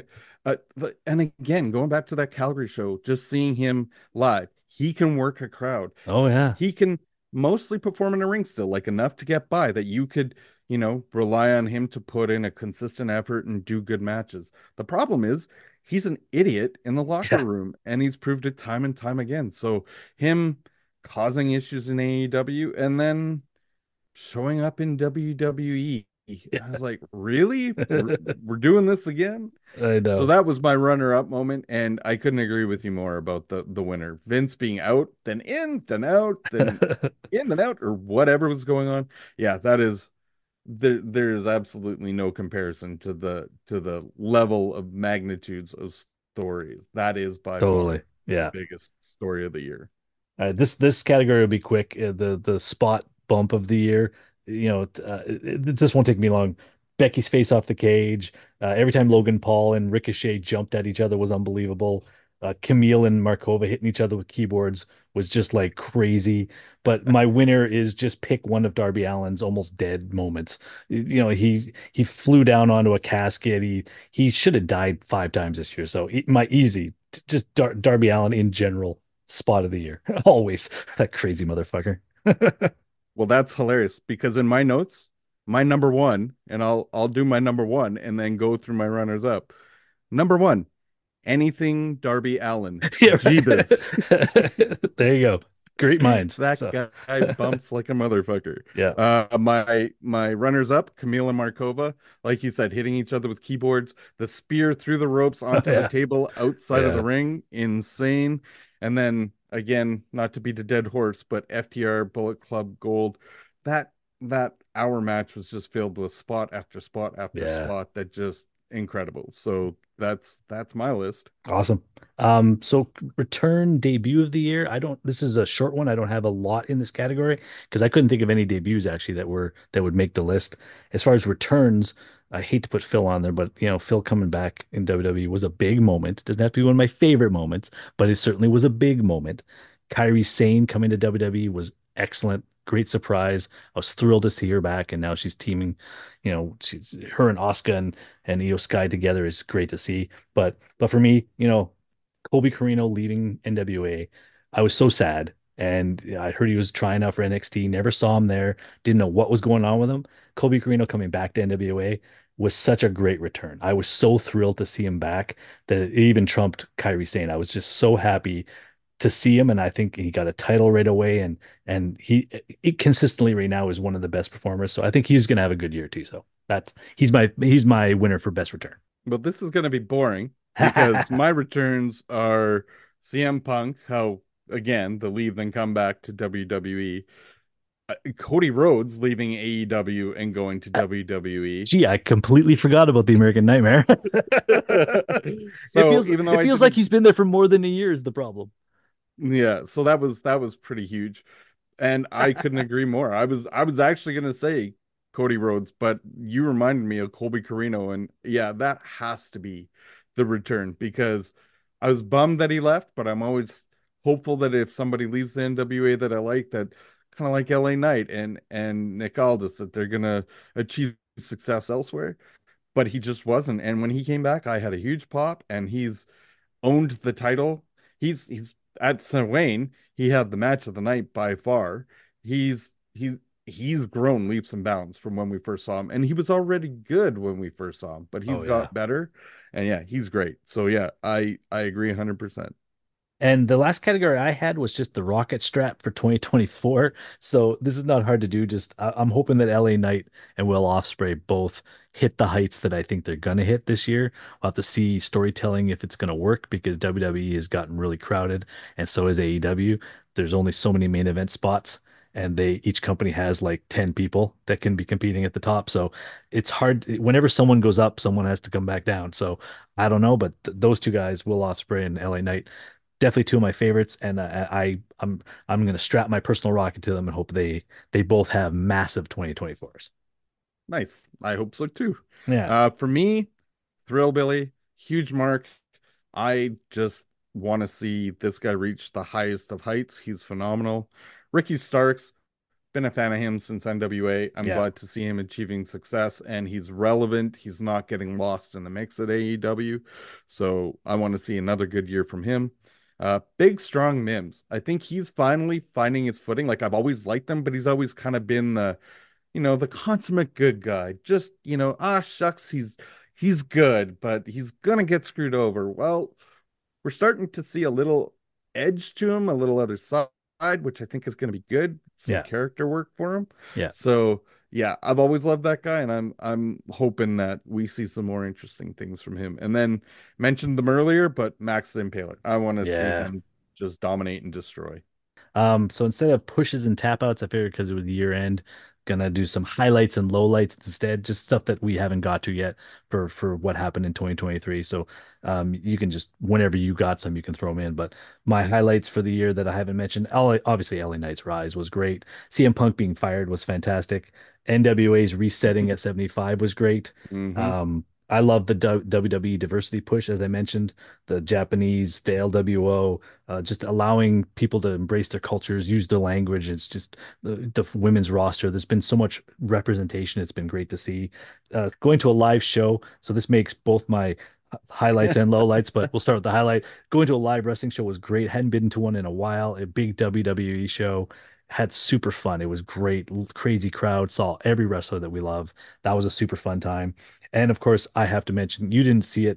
S2: And again, going back to that Calgary show, just seeing him live, he can work a crowd.
S1: Oh yeah.
S2: He can mostly perform in a ring still, like enough to get by that you could, rely on him to put in a consistent effort and do good matches. The problem is he's an idiot in the locker
S1: Yeah.
S2: room, and he's proved it time and time again. So him causing issues in AEW and then showing up in WWE. I was like, really? We're doing this again?
S1: I
S2: So
S1: know.
S2: that was my runner-up moment, and I couldn't agree with you more about the winner. Vince being out, then in, then out, then in, then out, or whatever was going on. Yeah, that is there is absolutely no comparison to the level of magnitudes of stories. That is by
S1: Totally.
S2: far the
S1: Yeah.
S2: biggest story of the year.
S1: This category will be quick. The spot bump of the year. This won't take me long. Becky's face off the cage. Every time Logan Paul and Ricochet jumped at each other was unbelievable. Camille and Markova hitting each other with keyboards was just like crazy. But my winner is just pick one of Darby Allin's almost dead moments. He flew down onto a casket. He should have died 5 times this year. So my easy, just Darby Allin in general spot of the year. Always that crazy motherfucker.
S2: Well, that's hilarious because in my notes, my number one, and I'll do my number one and then go through my runners up. Number one, anything Darby Allin.
S1: Yeah,
S2: Jeebus.
S1: there you go. Great minds.
S2: That
S1: So
S2: guy bumps like a motherfucker.
S1: yeah,
S2: My runners up, Camille and Markova, like you said, hitting each other with keyboards, the spear through the ropes onto the
S1: yeah,
S2: table outside of the
S1: yeah,
S2: ring, insane. And then again, not to beat a dead horse, but FTR Bullet Club Gold, that that hour match was just filled with spot after spot after
S1: yeah.
S2: spot that just incredible. So that's my list.
S1: Awesome. So return debut of the year. This is a short one. I don't have a lot in this category because I couldn't think of any debuts actually that would make the list. As far as returns, I hate to put Phil on there, but Phil coming back in WWE was a big moment. Doesn't have to be one of my favorite moments, but it certainly was a big moment. Kairi Sane coming to WWE was excellent. Great surprise. I was thrilled to see her back, and now she's teaming, her and Asuka and Io Sky together is great to see. But for me, Colby Corino leaving NWA, I was so sad. And I heard he was trying out for NXT, never saw him there, didn't know what was going on with him. Colby Corino coming back to NWA was such a great return. I was so thrilled to see him back that it even trumped Kairi Sane. I was just so happy to see him, and I think he got a title right away, and he consistently right now is one of the best performers. So I think he's gonna have a good year too. So he's my winner for best return.
S2: But this is going to be boring because my returns are CM Punk, how again the leave then come back to WWE. Cody Rhodes leaving AEW and going to WWE.
S1: Gee, I completely forgot about the American Nightmare. It
S2: So
S1: feels
S2: even though
S1: it
S2: I
S1: feels like
S2: didn't,
S1: he's been there for more than a year is the problem.
S2: yeah, so that was pretty huge. And I couldn't agree more. I was actually gonna say Cody Rhodes, but you reminded me of Colby Carino, and yeah, that has to be the return because I was bummed that he left, but I'm always hopeful that if somebody leaves the NWA that I like, that kind of like LA Knight and Nick Aldis, that they're gonna achieve success elsewhere. But he just wasn't. And when he came back, I had a huge pop, and he's owned the title. He's at St. Wayne. He had the match of the night by far. He's grown leaps and bounds from when we first saw him, and he was already good when we first saw him, but
S1: Oh
S2: he's
S1: yeah.
S2: got better, and yeah, he's great. So yeah, I agree 100%.
S1: And the last category I had was just the rocket strap for 2024. So this is not hard to do. Just I'm hoping that LA Knight and Will Ospreay both hit the heights that I think they're gonna hit this year. We'll have to see storytelling if it's gonna work because WWE has gotten really crowded, and so is AEW. There's only so many main event spots, and they each company has like 10 people that can be competing at the top. So it's hard. Whenever someone goes up, someone has to come back down. So I don't know, but th those two guys, Will Ospreay and LA Knight definitely two of my favorites, and I'm gonna strap my personal rocket to them and hope they both have massive 2024s.
S2: Nice. I hope so too.
S1: Yeah,
S2: For me, Thrillbilly, huge mark. I just want to see this guy reach the highest of heights. He's phenomenal. Ricky Starks, been a fan of him since NWA. I'm
S1: yeah,
S2: glad to see him achieving success, and he's relevant. He's not getting lost in the mix at AEW. So I want to see another good year from him. Big Strong Mims. I think he's finally finding his footing. Like I've always liked him, but he's always kind of been the consummate good guy. Just, shucks, he's good, but he's gonna get screwed over. Well, we're starting to see a little edge to him, a little other side, which I think is gonna be good. Some
S1: yeah,
S2: character work for him.
S1: yeah,
S2: So yeah, I've always loved that guy, and I'm hoping that we see some more interesting things from him. And then mentioned them earlier, but Max the Impaler. I want to see
S1: yeah.
S2: him just dominate and destroy.
S1: So instead of pushes and tap outs, I figured because it was year end, gonna do some highlights and lowlights instead, just stuff that we haven't got to yet for what happened in 2023. So you can just whenever you got some, you can throw them in. But my highlights for the year that I haven't mentioned, obviously LA Knight's rise was great. CM Punk being fired was fantastic. NWA's resetting at 75 was great.
S2: Hmm.
S1: I love the WWE diversity push, as I mentioned, the Japanese, the LWO, just allowing people to embrace their cultures, use their language. It's just the women's roster. There's been so much representation. It's been great to see. Going to a live show. So this makes both my highlights and lowlights, but we'll start with the highlight. Going to a live wrestling show was great. Hadn't been to one in a while. A big WWE show. Had super fun. It was great. Crazy crowd. Saw every wrestler that we love. That was a super fun time. And of course, I have to mention you didn't see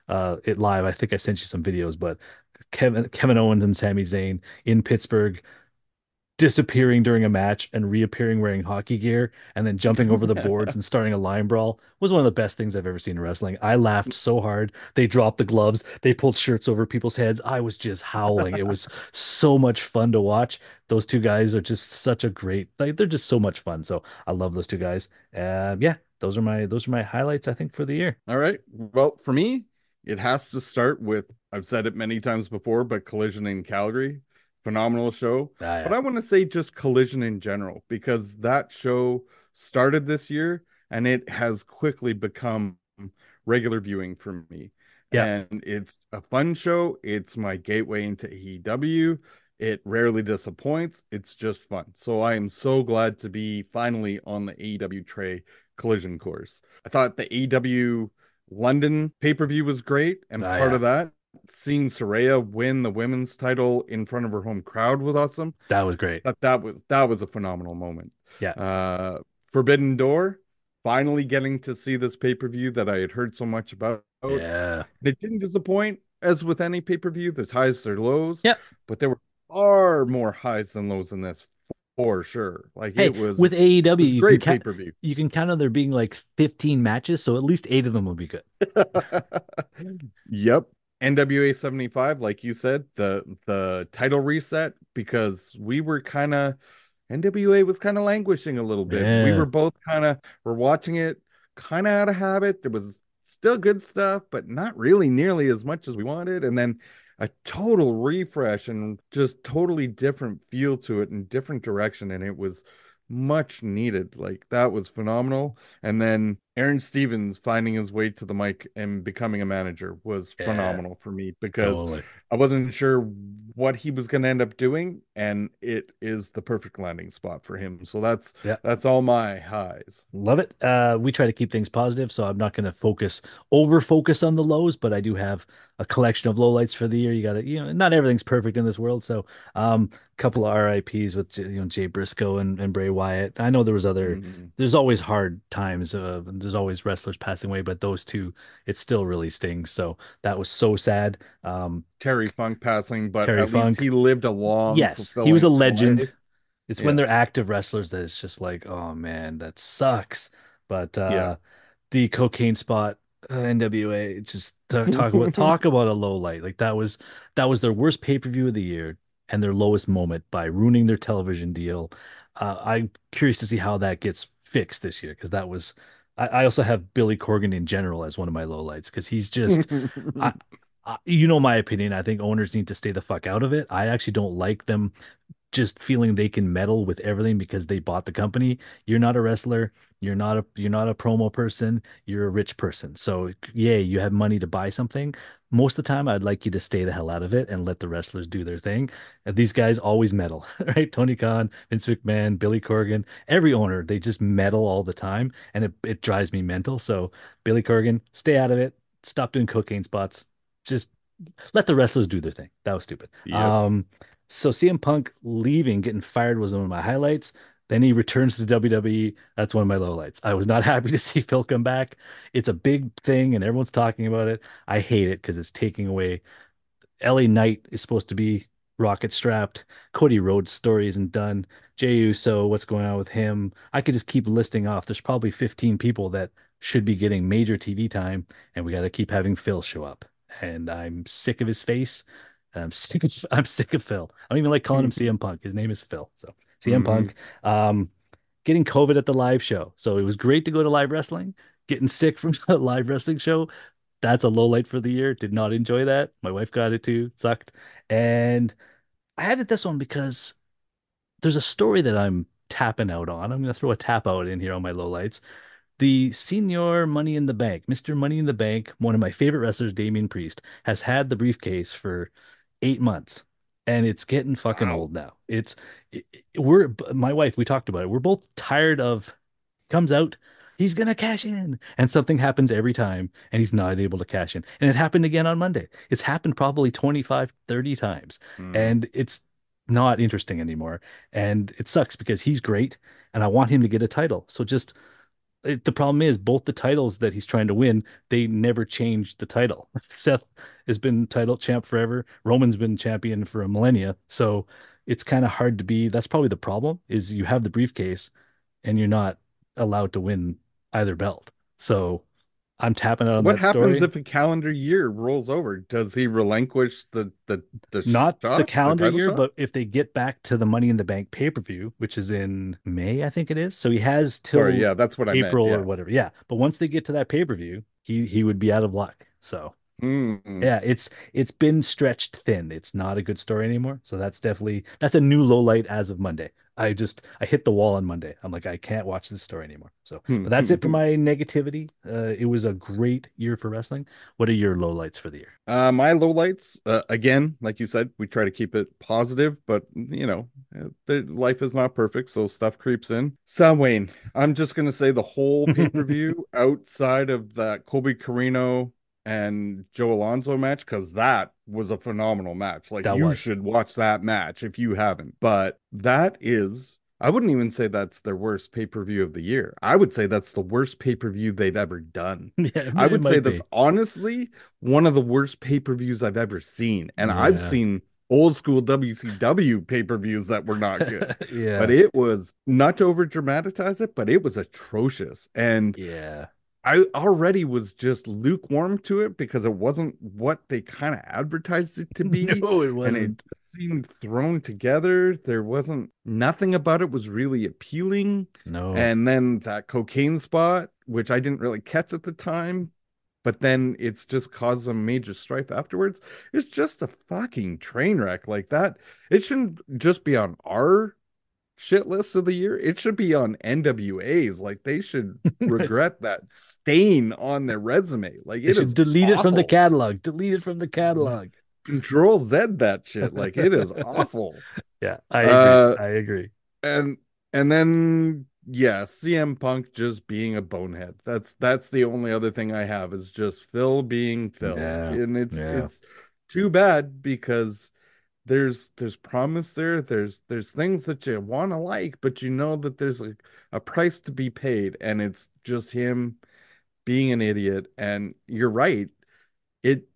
S1: it live. I think I sent you some videos, but Kevin Owens and Sami Zayn in Pittsburgh disappearing during a match and reappearing wearing hockey gear and then jumping over the boards and starting a line brawl was one of the best things I've ever seen in wrestling. I laughed so hard. They dropped the gloves, they pulled shirts over people's heads. I was just howling. It was so much fun to watch. Those two guys are just such a great, like they're just so much fun. So I love those two guys. Yeah, those are my highlights I think for the year.
S2: All right. Well, for me, it has to start with I've said it many times before, but Collision in Calgary, phenomenal show.
S1: Ah,
S2: But
S1: yeah.
S2: I want to say just Collision in general because that show started this year and it has quickly become regular viewing for me.
S1: Yeah.
S2: And it's a fun show. It's my gateway into AEW. It rarely disappoints. It's just fun. So I am so glad to be finally on the AEW Trey Collision course. I thought the AEW London pay-per-view was great, and
S1: Ah,
S2: part
S1: yeah.
S2: of that, seeing Saraya win the women's title in front of her home crowd was awesome.
S1: That was great.
S2: That was a phenomenal moment.
S1: Yeah.
S2: Uh, Forbidden Door, finally getting to see this pay-per-view that I had heard so much about. And
S1: Yeah.
S2: it didn't disappoint, as with any pay-per-view. There's highs, there's lows,
S1: Yep.
S2: but there were far more highs than lows in this for sure. Like
S1: Hey,
S2: it was
S1: with AEW,
S2: a great pay-per-view.
S1: you can count on there being like 15 matches, so at least eight of them will be good.
S2: Yep. NWA 75, like you said, the title reset, because we were kind of NWA was kind of languishing a little bit. We
S1: Yeah.
S2: were both kind of were watching it kind of out of habit. There was still good stuff, but not really nearly as much as we wanted. And then a total refresh and just totally different feel to it and different direction. And it was much needed. Like that was phenomenal. And then Aaron Stevens finding his way to the mic and becoming a manager was
S1: Yeah,
S2: phenomenal for me because
S1: totally.
S2: I wasn't sure what he was going to end up doing, and it is the perfect landing spot for him. So
S1: Yeah.
S2: that's all my highs.
S1: Love it. We try to keep things positive, so I'm not going to over focus on the lows, but I do have a collection of lowlights for the year. You got to, not everything's perfect in this world. So, a couple of RIPs with, Jay Briscoe and Bray Wyatt. I know
S2: Mhm.
S1: there's always hard times. There's always wrestlers passing away, but those two, it still really stings. So that was so sad.
S2: Terry Funk passing, but
S1: Terry
S2: at least
S1: Funk,
S2: he lived a long,
S1: yes, he was a
S2: fulfilling
S1: legend.
S2: life.
S1: It's when
S2: Yeah.
S1: they're active wrestlers that it's just like, oh man, that sucks. But
S2: Yeah.
S1: the cocaine spot, NWA, it's just talk about a low light. Like that was their worst pay-per-view of the year and their lowest moment by ruining their television deal. I'm curious to see how that gets fixed this year because that was. I also have Billy Corgan in general as one of my lowlights because he's just. I, my opinion. I think owners need to stay the fuck out of it. I actually don't like them just feeling they can meddle with everything because they bought the company. You're not a wrestler. You're not a promo person. You're a rich person. So yeah, you have money to buy something. Most of the time, I'd like you to stay the hell out of it and let the wrestlers do their thing. And these guys always meddle, right? Tony Khan, Vince McMahon, Billy Corgan, every owner, they just meddle all the time, and it drives me mental. So Billy Corgan, stay out of it. Stop doing cocaine spots. Just let the wrestlers do their thing. That was stupid.
S2: Yep.
S1: So CM Punk leaving, getting fired was one of my highlights. Then he returns to WWE. That's one of my lowlights. I was not happy to see Phil come back. It's a big thing and everyone's talking about it. I hate it because it's taking away. LA Knight is supposed to be rocket strapped. Cody Rhodes' story isn't done. Jey Uso, what's going on with him? I could just keep listing off. There's probably 15 people that should be getting major TV time, and we got to keep having Phil show up. And I'm sick of his face. I'm sick of Phil. I don't even like calling him CM Punk. His name is Phil. So CM
S2: Hmm.
S1: Punk. Getting COVID at the live show. So it was great to go to live wrestling. Getting sick from the live wrestling show, that's a low light for the year. Did not enjoy that. My wife got it too. Sucked. And I added this one because there's a story that I'm tapping out on. I'm going to throw a tap out in here on my low lights. The senior Money in the Bank, Mr. Money in the Bank, one of my favorite wrestlers, Damian Priest, has had the briefcase for 8 months and it's getting fucking
S2: Wow.
S1: old now. We're, my wife, we talked about it. We're both tired of comes out, he's gonna cash in, and something happens every time, and he's not able to cash in. And it happened again on Monday. It's happened probably 25, 30 times,
S2: Mm.
S1: and it's not interesting anymore. And it sucks because he's great, and I want him to get a title. So the problem is both the titles that he's trying to win, they never change the title. Seth has been title champ forever. Roman's been champion for a millennia. So it's kind of hard to be. That's probably the problem is you have the briefcase and you're not allowed to win either belt. So I'm tapping out
S2: So
S1: on
S2: what
S1: that
S2: happens
S1: story.
S2: if a calendar year rolls over? Does he relinquish the
S1: Not the
S2: shot, the
S1: calendar
S2: title
S1: year,
S2: shot?
S1: but if they get back to the Money in the Bank pay-per-view, which is in May, I think it is. So he has
S2: Sorry,
S1: till
S2: yeah, that's what I meant.
S1: April or
S2: Yeah.
S1: whatever. Yeah. But once they get to that pay-per-view, he would be out of luck. So
S2: Mm.
S1: yeah, it's been stretched thin. It's not a good story anymore. So that's a new low light as of Monday. I hit the wall on Monday. I'm like, I can't watch this story anymore. So, but that's it for my negativity. It was a great year for wrestling. What are your low lights for the year?
S2: My lowlights, again, like you said, we try to keep it positive, but life is not perfect, so stuff creeps in. Sam Wayne, I'm just gonna say the whole pay-per-view outside of that Colby Carino and Joe Alonso match, because that was a phenomenal match. Like
S1: That
S2: you
S1: was.
S2: should watch that match if you haven't. But that is, I wouldn't even say that's their worst pay-per-view of the year. I would say that's the worst pay-per-view they've ever done.
S1: Yeah,
S2: I
S1: it
S2: would say
S1: might
S2: that's
S1: be.
S2: honestly one of the worst pay-per-views I've ever seen. And I've
S1: Yeah.
S2: seen old school WCW pay-per-views that were not good. But
S1: Yeah.
S2: it was not to over dramatize it, but it was atrocious. And
S1: Yeah.
S2: I already was just lukewarm to it because it wasn't what they kind of advertised it to be,
S1: No, it
S2: and it
S1: wasn't.
S2: seemed thrown together. There wasn't nothing about it was really appealing.
S1: No.
S2: And then that cocaine spot, which I didn't really catch at the time, but then it's just caused some major strife afterwards. It's just a fucking train wreck like that. It shouldn't just be on our shit list of the year. It should be on NWA's. Like they should regret that stain on their resume. Like
S1: They
S2: it
S1: should
S2: is
S1: delete it from the
S2: awful.
S1: catalog. Delete it from the catalog.
S2: Control Z that shit. Like it is awful.
S1: Yeah, I agree.
S2: Uh
S1: I agree.
S2: and and then yeah, CM Punk just being a bonehead. That's the only other thing I have is just Phil being Phil.
S1: Yeah.
S2: And it's
S1: Yeah.
S2: it's too bad because there's promise there. There's things that you want to like, but you know that there's a price to be paid, and it's just him being an idiot. And you're right. It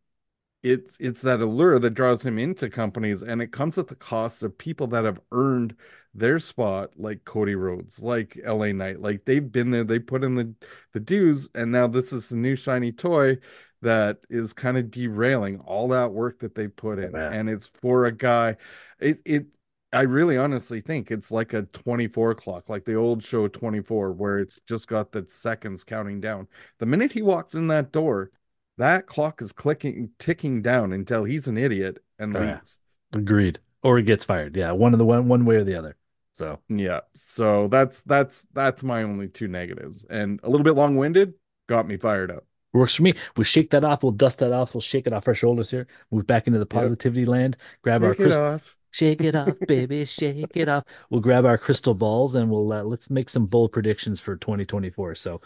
S2: it's that allure that draws him into companies, and it comes at the cost of people that have earned their spot, like Cody Rhodes, like LA Knight. Like they've been there, they put in the dues, and now this is the new shiny toy that is kind of derailing all that work that they put in.
S1: Yeah.
S2: And it's for a guy. It I really honestly think it's like a 24 clock, like the old show 24, where it's just got the seconds counting down. The minute he walks in that door, that clock is clicking, ticking down until he's an idiot and
S1: Oh, yeah.
S2: leaves.
S1: Agreed. Or he gets fired. Yeah, one of the one way or the other. So
S2: Yeah. So that's my only two negatives. And a little bit long-winded, got me fired up.
S1: works for me. We'll shake that off. We'll dust that off. We'll shake it off our shoulders here. Move back into the
S2: Yep.
S1: positivity land. Grab our
S2: Shake it
S1: crystal.
S2: off.
S1: Shake it off, baby. Shake it off. We'll grab our crystal balls and we'll let's make some bold predictions for 2024. So,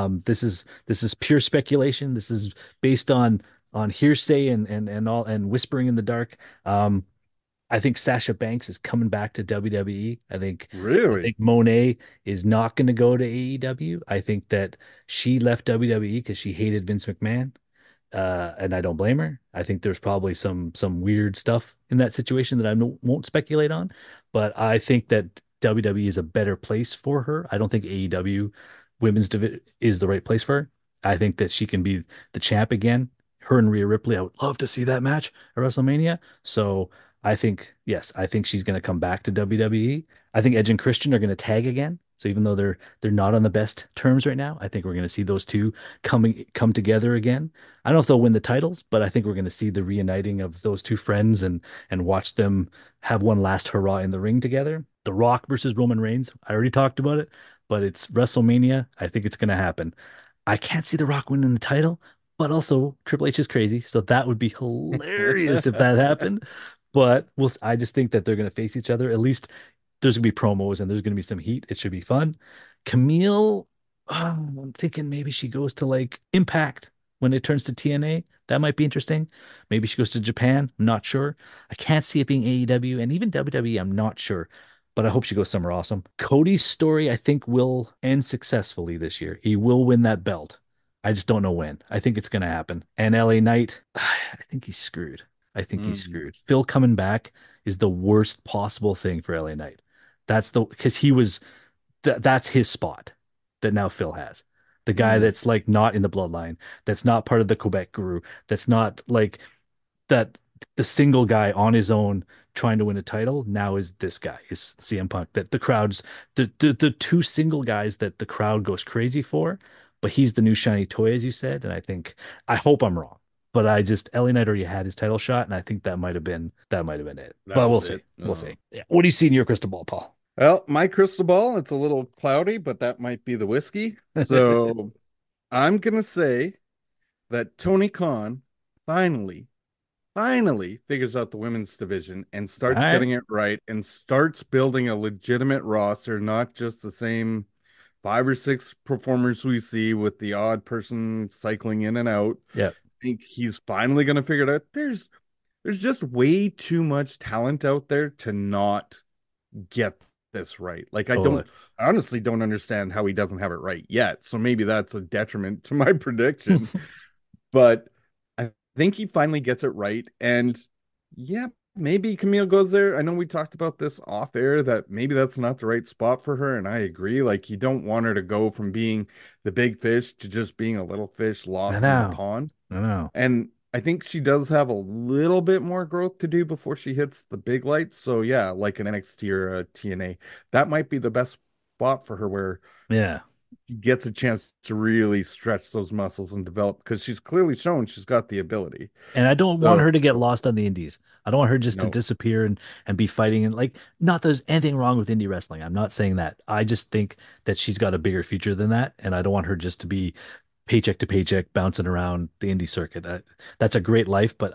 S1: this is pure speculation. This is based on hearsay and all and whispering in the dark. I think Sasha Banks is coming back to WWE. I
S2: Really?
S1: think Monet is not going to go to AEW. I think that she left WWE because she hated Vince McMahon. And I don't blame her. I think there's probably some weird stuff in that situation that I won't speculate on, but I think that WWE is a better place for her. I don't think AEW women's division is the right place for her. I think that she can be the champ again. Her and Rhea Ripley, I would love to see that match at WrestleMania. So I think, yes, I think she's going to come back to WWE. I think Edge and Christian are going to tag again. So even though they're not on the best terms right now, I think we're going to see those two come together again. I don't know if they'll win the titles, but I think we're going to see the reuniting of those two friends and watch them have one last hurrah in the ring together. The Rock versus Roman Reigns. I already talked about it, but it's WrestleMania. I think it's going to happen. I can't see The Rock winning the title, but also Triple H is crazy, so that would be hilarious if that happened. But I just think that they're going to face each other. At least there's going to be promos and there's going to be some heat. It should be fun. Camille, I'm thinking maybe she goes to like Impact when it turns to TNA. That might be interesting. Maybe she goes to Japan. I'm not sure. I can't see it being AEW and even WWE. I'm not sure, but I hope she goes somewhere awesome. Cody's story, I think, will end successfully this year. He will win that belt. I just don't know when. I think it's going to happen. And LA Knight, I think he's screwed. I think he's
S2: Mhm.
S1: screwed. Phil coming back is the worst possible thing for LA Knight. Because he was that's his spot that now Phil has. The guy
S2: Mhm.
S1: that's like not in the bloodline, that's not part of the Quebec group, that's not like that the single guy on his own trying to win a title now is this guy, is CM Punk. That the crowd's the two single guys that the crowd goes crazy for, but he's the new shiny toy, as you said. And I hope I'm wrong. But I just LA Knight already had his title shot, and I think that might have been it.
S2: That
S1: But we'll
S2: was
S1: see.
S2: it.
S1: We'll see. Yeah. What do you see in your crystal ball, Paul?
S2: Well, my crystal ball, it's a little cloudy, but that might be the whiskey. So I'm gonna say that Tony Khan finally finally figures out the women's division and
S1: All
S2: starts
S1: right.
S2: getting it right and starts building a legitimate roster, not just the same five or six performers we see with the odd person cycling in and out.
S1: Yeah.
S2: I think he's finally going to figure it out. There's just way too much talent out there to not get this right. Like
S1: Totally.
S2: I honestly don't understand how he doesn't have it right yet. So maybe that's a detriment to my prediction. But I think he finally gets it right. And yeah, maybe Camille goes there. I know we talked about this off air that maybe that's not the right spot for her, and I agree. Like you don't want her to go from being the big fish to just being a little fish
S1: I
S2: lost in the
S1: know.
S2: pond.
S1: I know.
S2: And I think she does have a little bit more growth to do before she hits the big lights. So yeah, like an NXT or a TNA, that might be the best spot for her where
S1: Yeah.
S2: she gets a chance to really stretch those muscles and develop because she's clearly shown she's got the ability.
S1: And I don't want
S2: So
S1: her to get lost on the indies. I don't want her just to
S2: no,
S1: disappear and be fighting and like not that there's anything wrong with indie wrestling. I'm not saying that. I just think that she's got a bigger future than that, and I don't want her just to be paycheck to paycheck bouncing around the indie circuit. That's a great life, but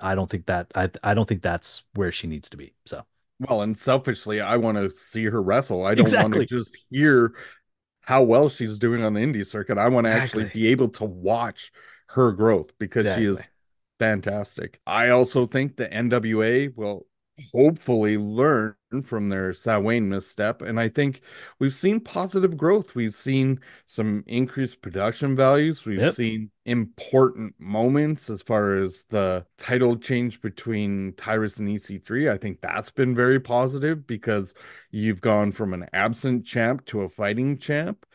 S1: I don't think that's where she needs to be. So
S2: well, and selfishly, I want to see her wrestle. I don't want to
S1: exactly,
S2: just hear how well she's doing on the indie circuit. I want to actually
S1: exactly,
S2: be able to watch her growth because she
S1: exactly.
S2: is fantastic. I also think the NWA will hopefully learn from their Sawane misstep. And I think we've seen positive growth. We've seen some increased production values. We've
S1: Yep.
S2: seen important moments as far as the title change between Tyrus and EC3. I think that's been very positive because you've gone from an absent champ to a fighting champ.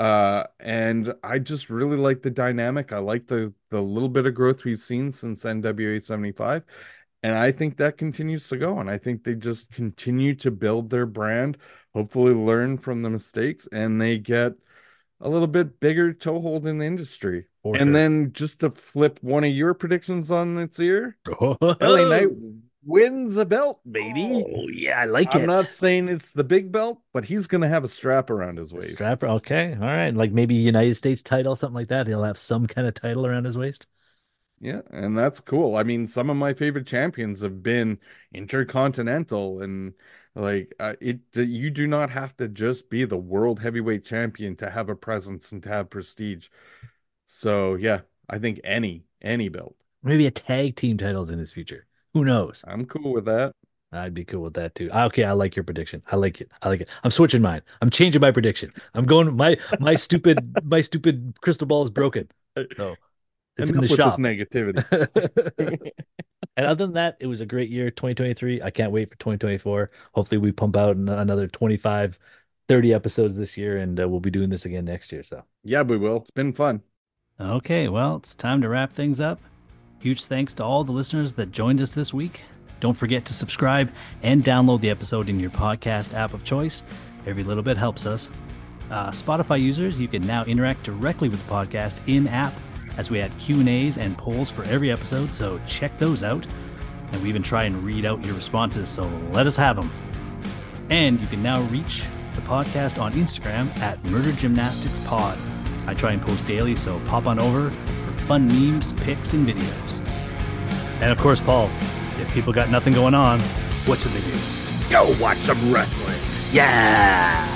S2: And I just really like the dynamic. I like the little bit of growth we've seen since NWA 75. And I think that continues to go. And I think they just continue to build their brand, hopefully learn from the mistakes, and they get a little bit bigger toehold in the industry.
S1: For
S2: And
S1: sure.
S2: then just to flip one of your predictions on its ear, LA Knight
S1: Oh,
S2: wins a belt, baby.
S1: oh yeah, I like
S2: I'm
S1: it.
S2: not saying it's the big belt, but he's going to have a strap around his
S1: A
S2: waist.
S1: strapper. Okay. All right. Like maybe United States title, something like that. He'll have some kind of title around his waist.
S2: Yeah, and that's cool. I mean, some of my favorite champions have been intercontinental and like you do not have to just be the world heavyweight champion to have a presence and to have prestige. So, yeah, I think any belt.
S1: Maybe a tag team titles in his future. Who knows?
S2: I'm cool with that.
S1: I'd be cool with that too. Okay, I like your prediction. I like it. I like it. I'm switching mine. I'm changing my prediction. I'm going my stupid crystal ball is broken. So it's in the
S2: Enough with this
S1: shop.
S2: negativity.
S1: And other than that, it was a great year, 2023. I can't wait for 2024. Hopefully we pump out another 25, 30 episodes this year, and we'll be doing this again next year. So
S2: Yeah, we will. It's been fun.
S1: okay, well, it's time to wrap things up. Huge thanks to all the listeners that joined us this week. Don't forget to subscribe and download the episode in your podcast app of choice. Every little bit helps us. Spotify users, you can now interact directly with the podcast in-app as we add Q&As and polls for every episode, so check those out. And we even try and read out your responses, so let us have them. And you can now reach the podcast on Instagram at Murder Gymnastics Pod. I try and post daily, so pop on over for fun memes, pics, and videos. And of course, Paul, if people got nothing going on, what should they do?
S2: Go watch some wrestling.
S1: Yeah!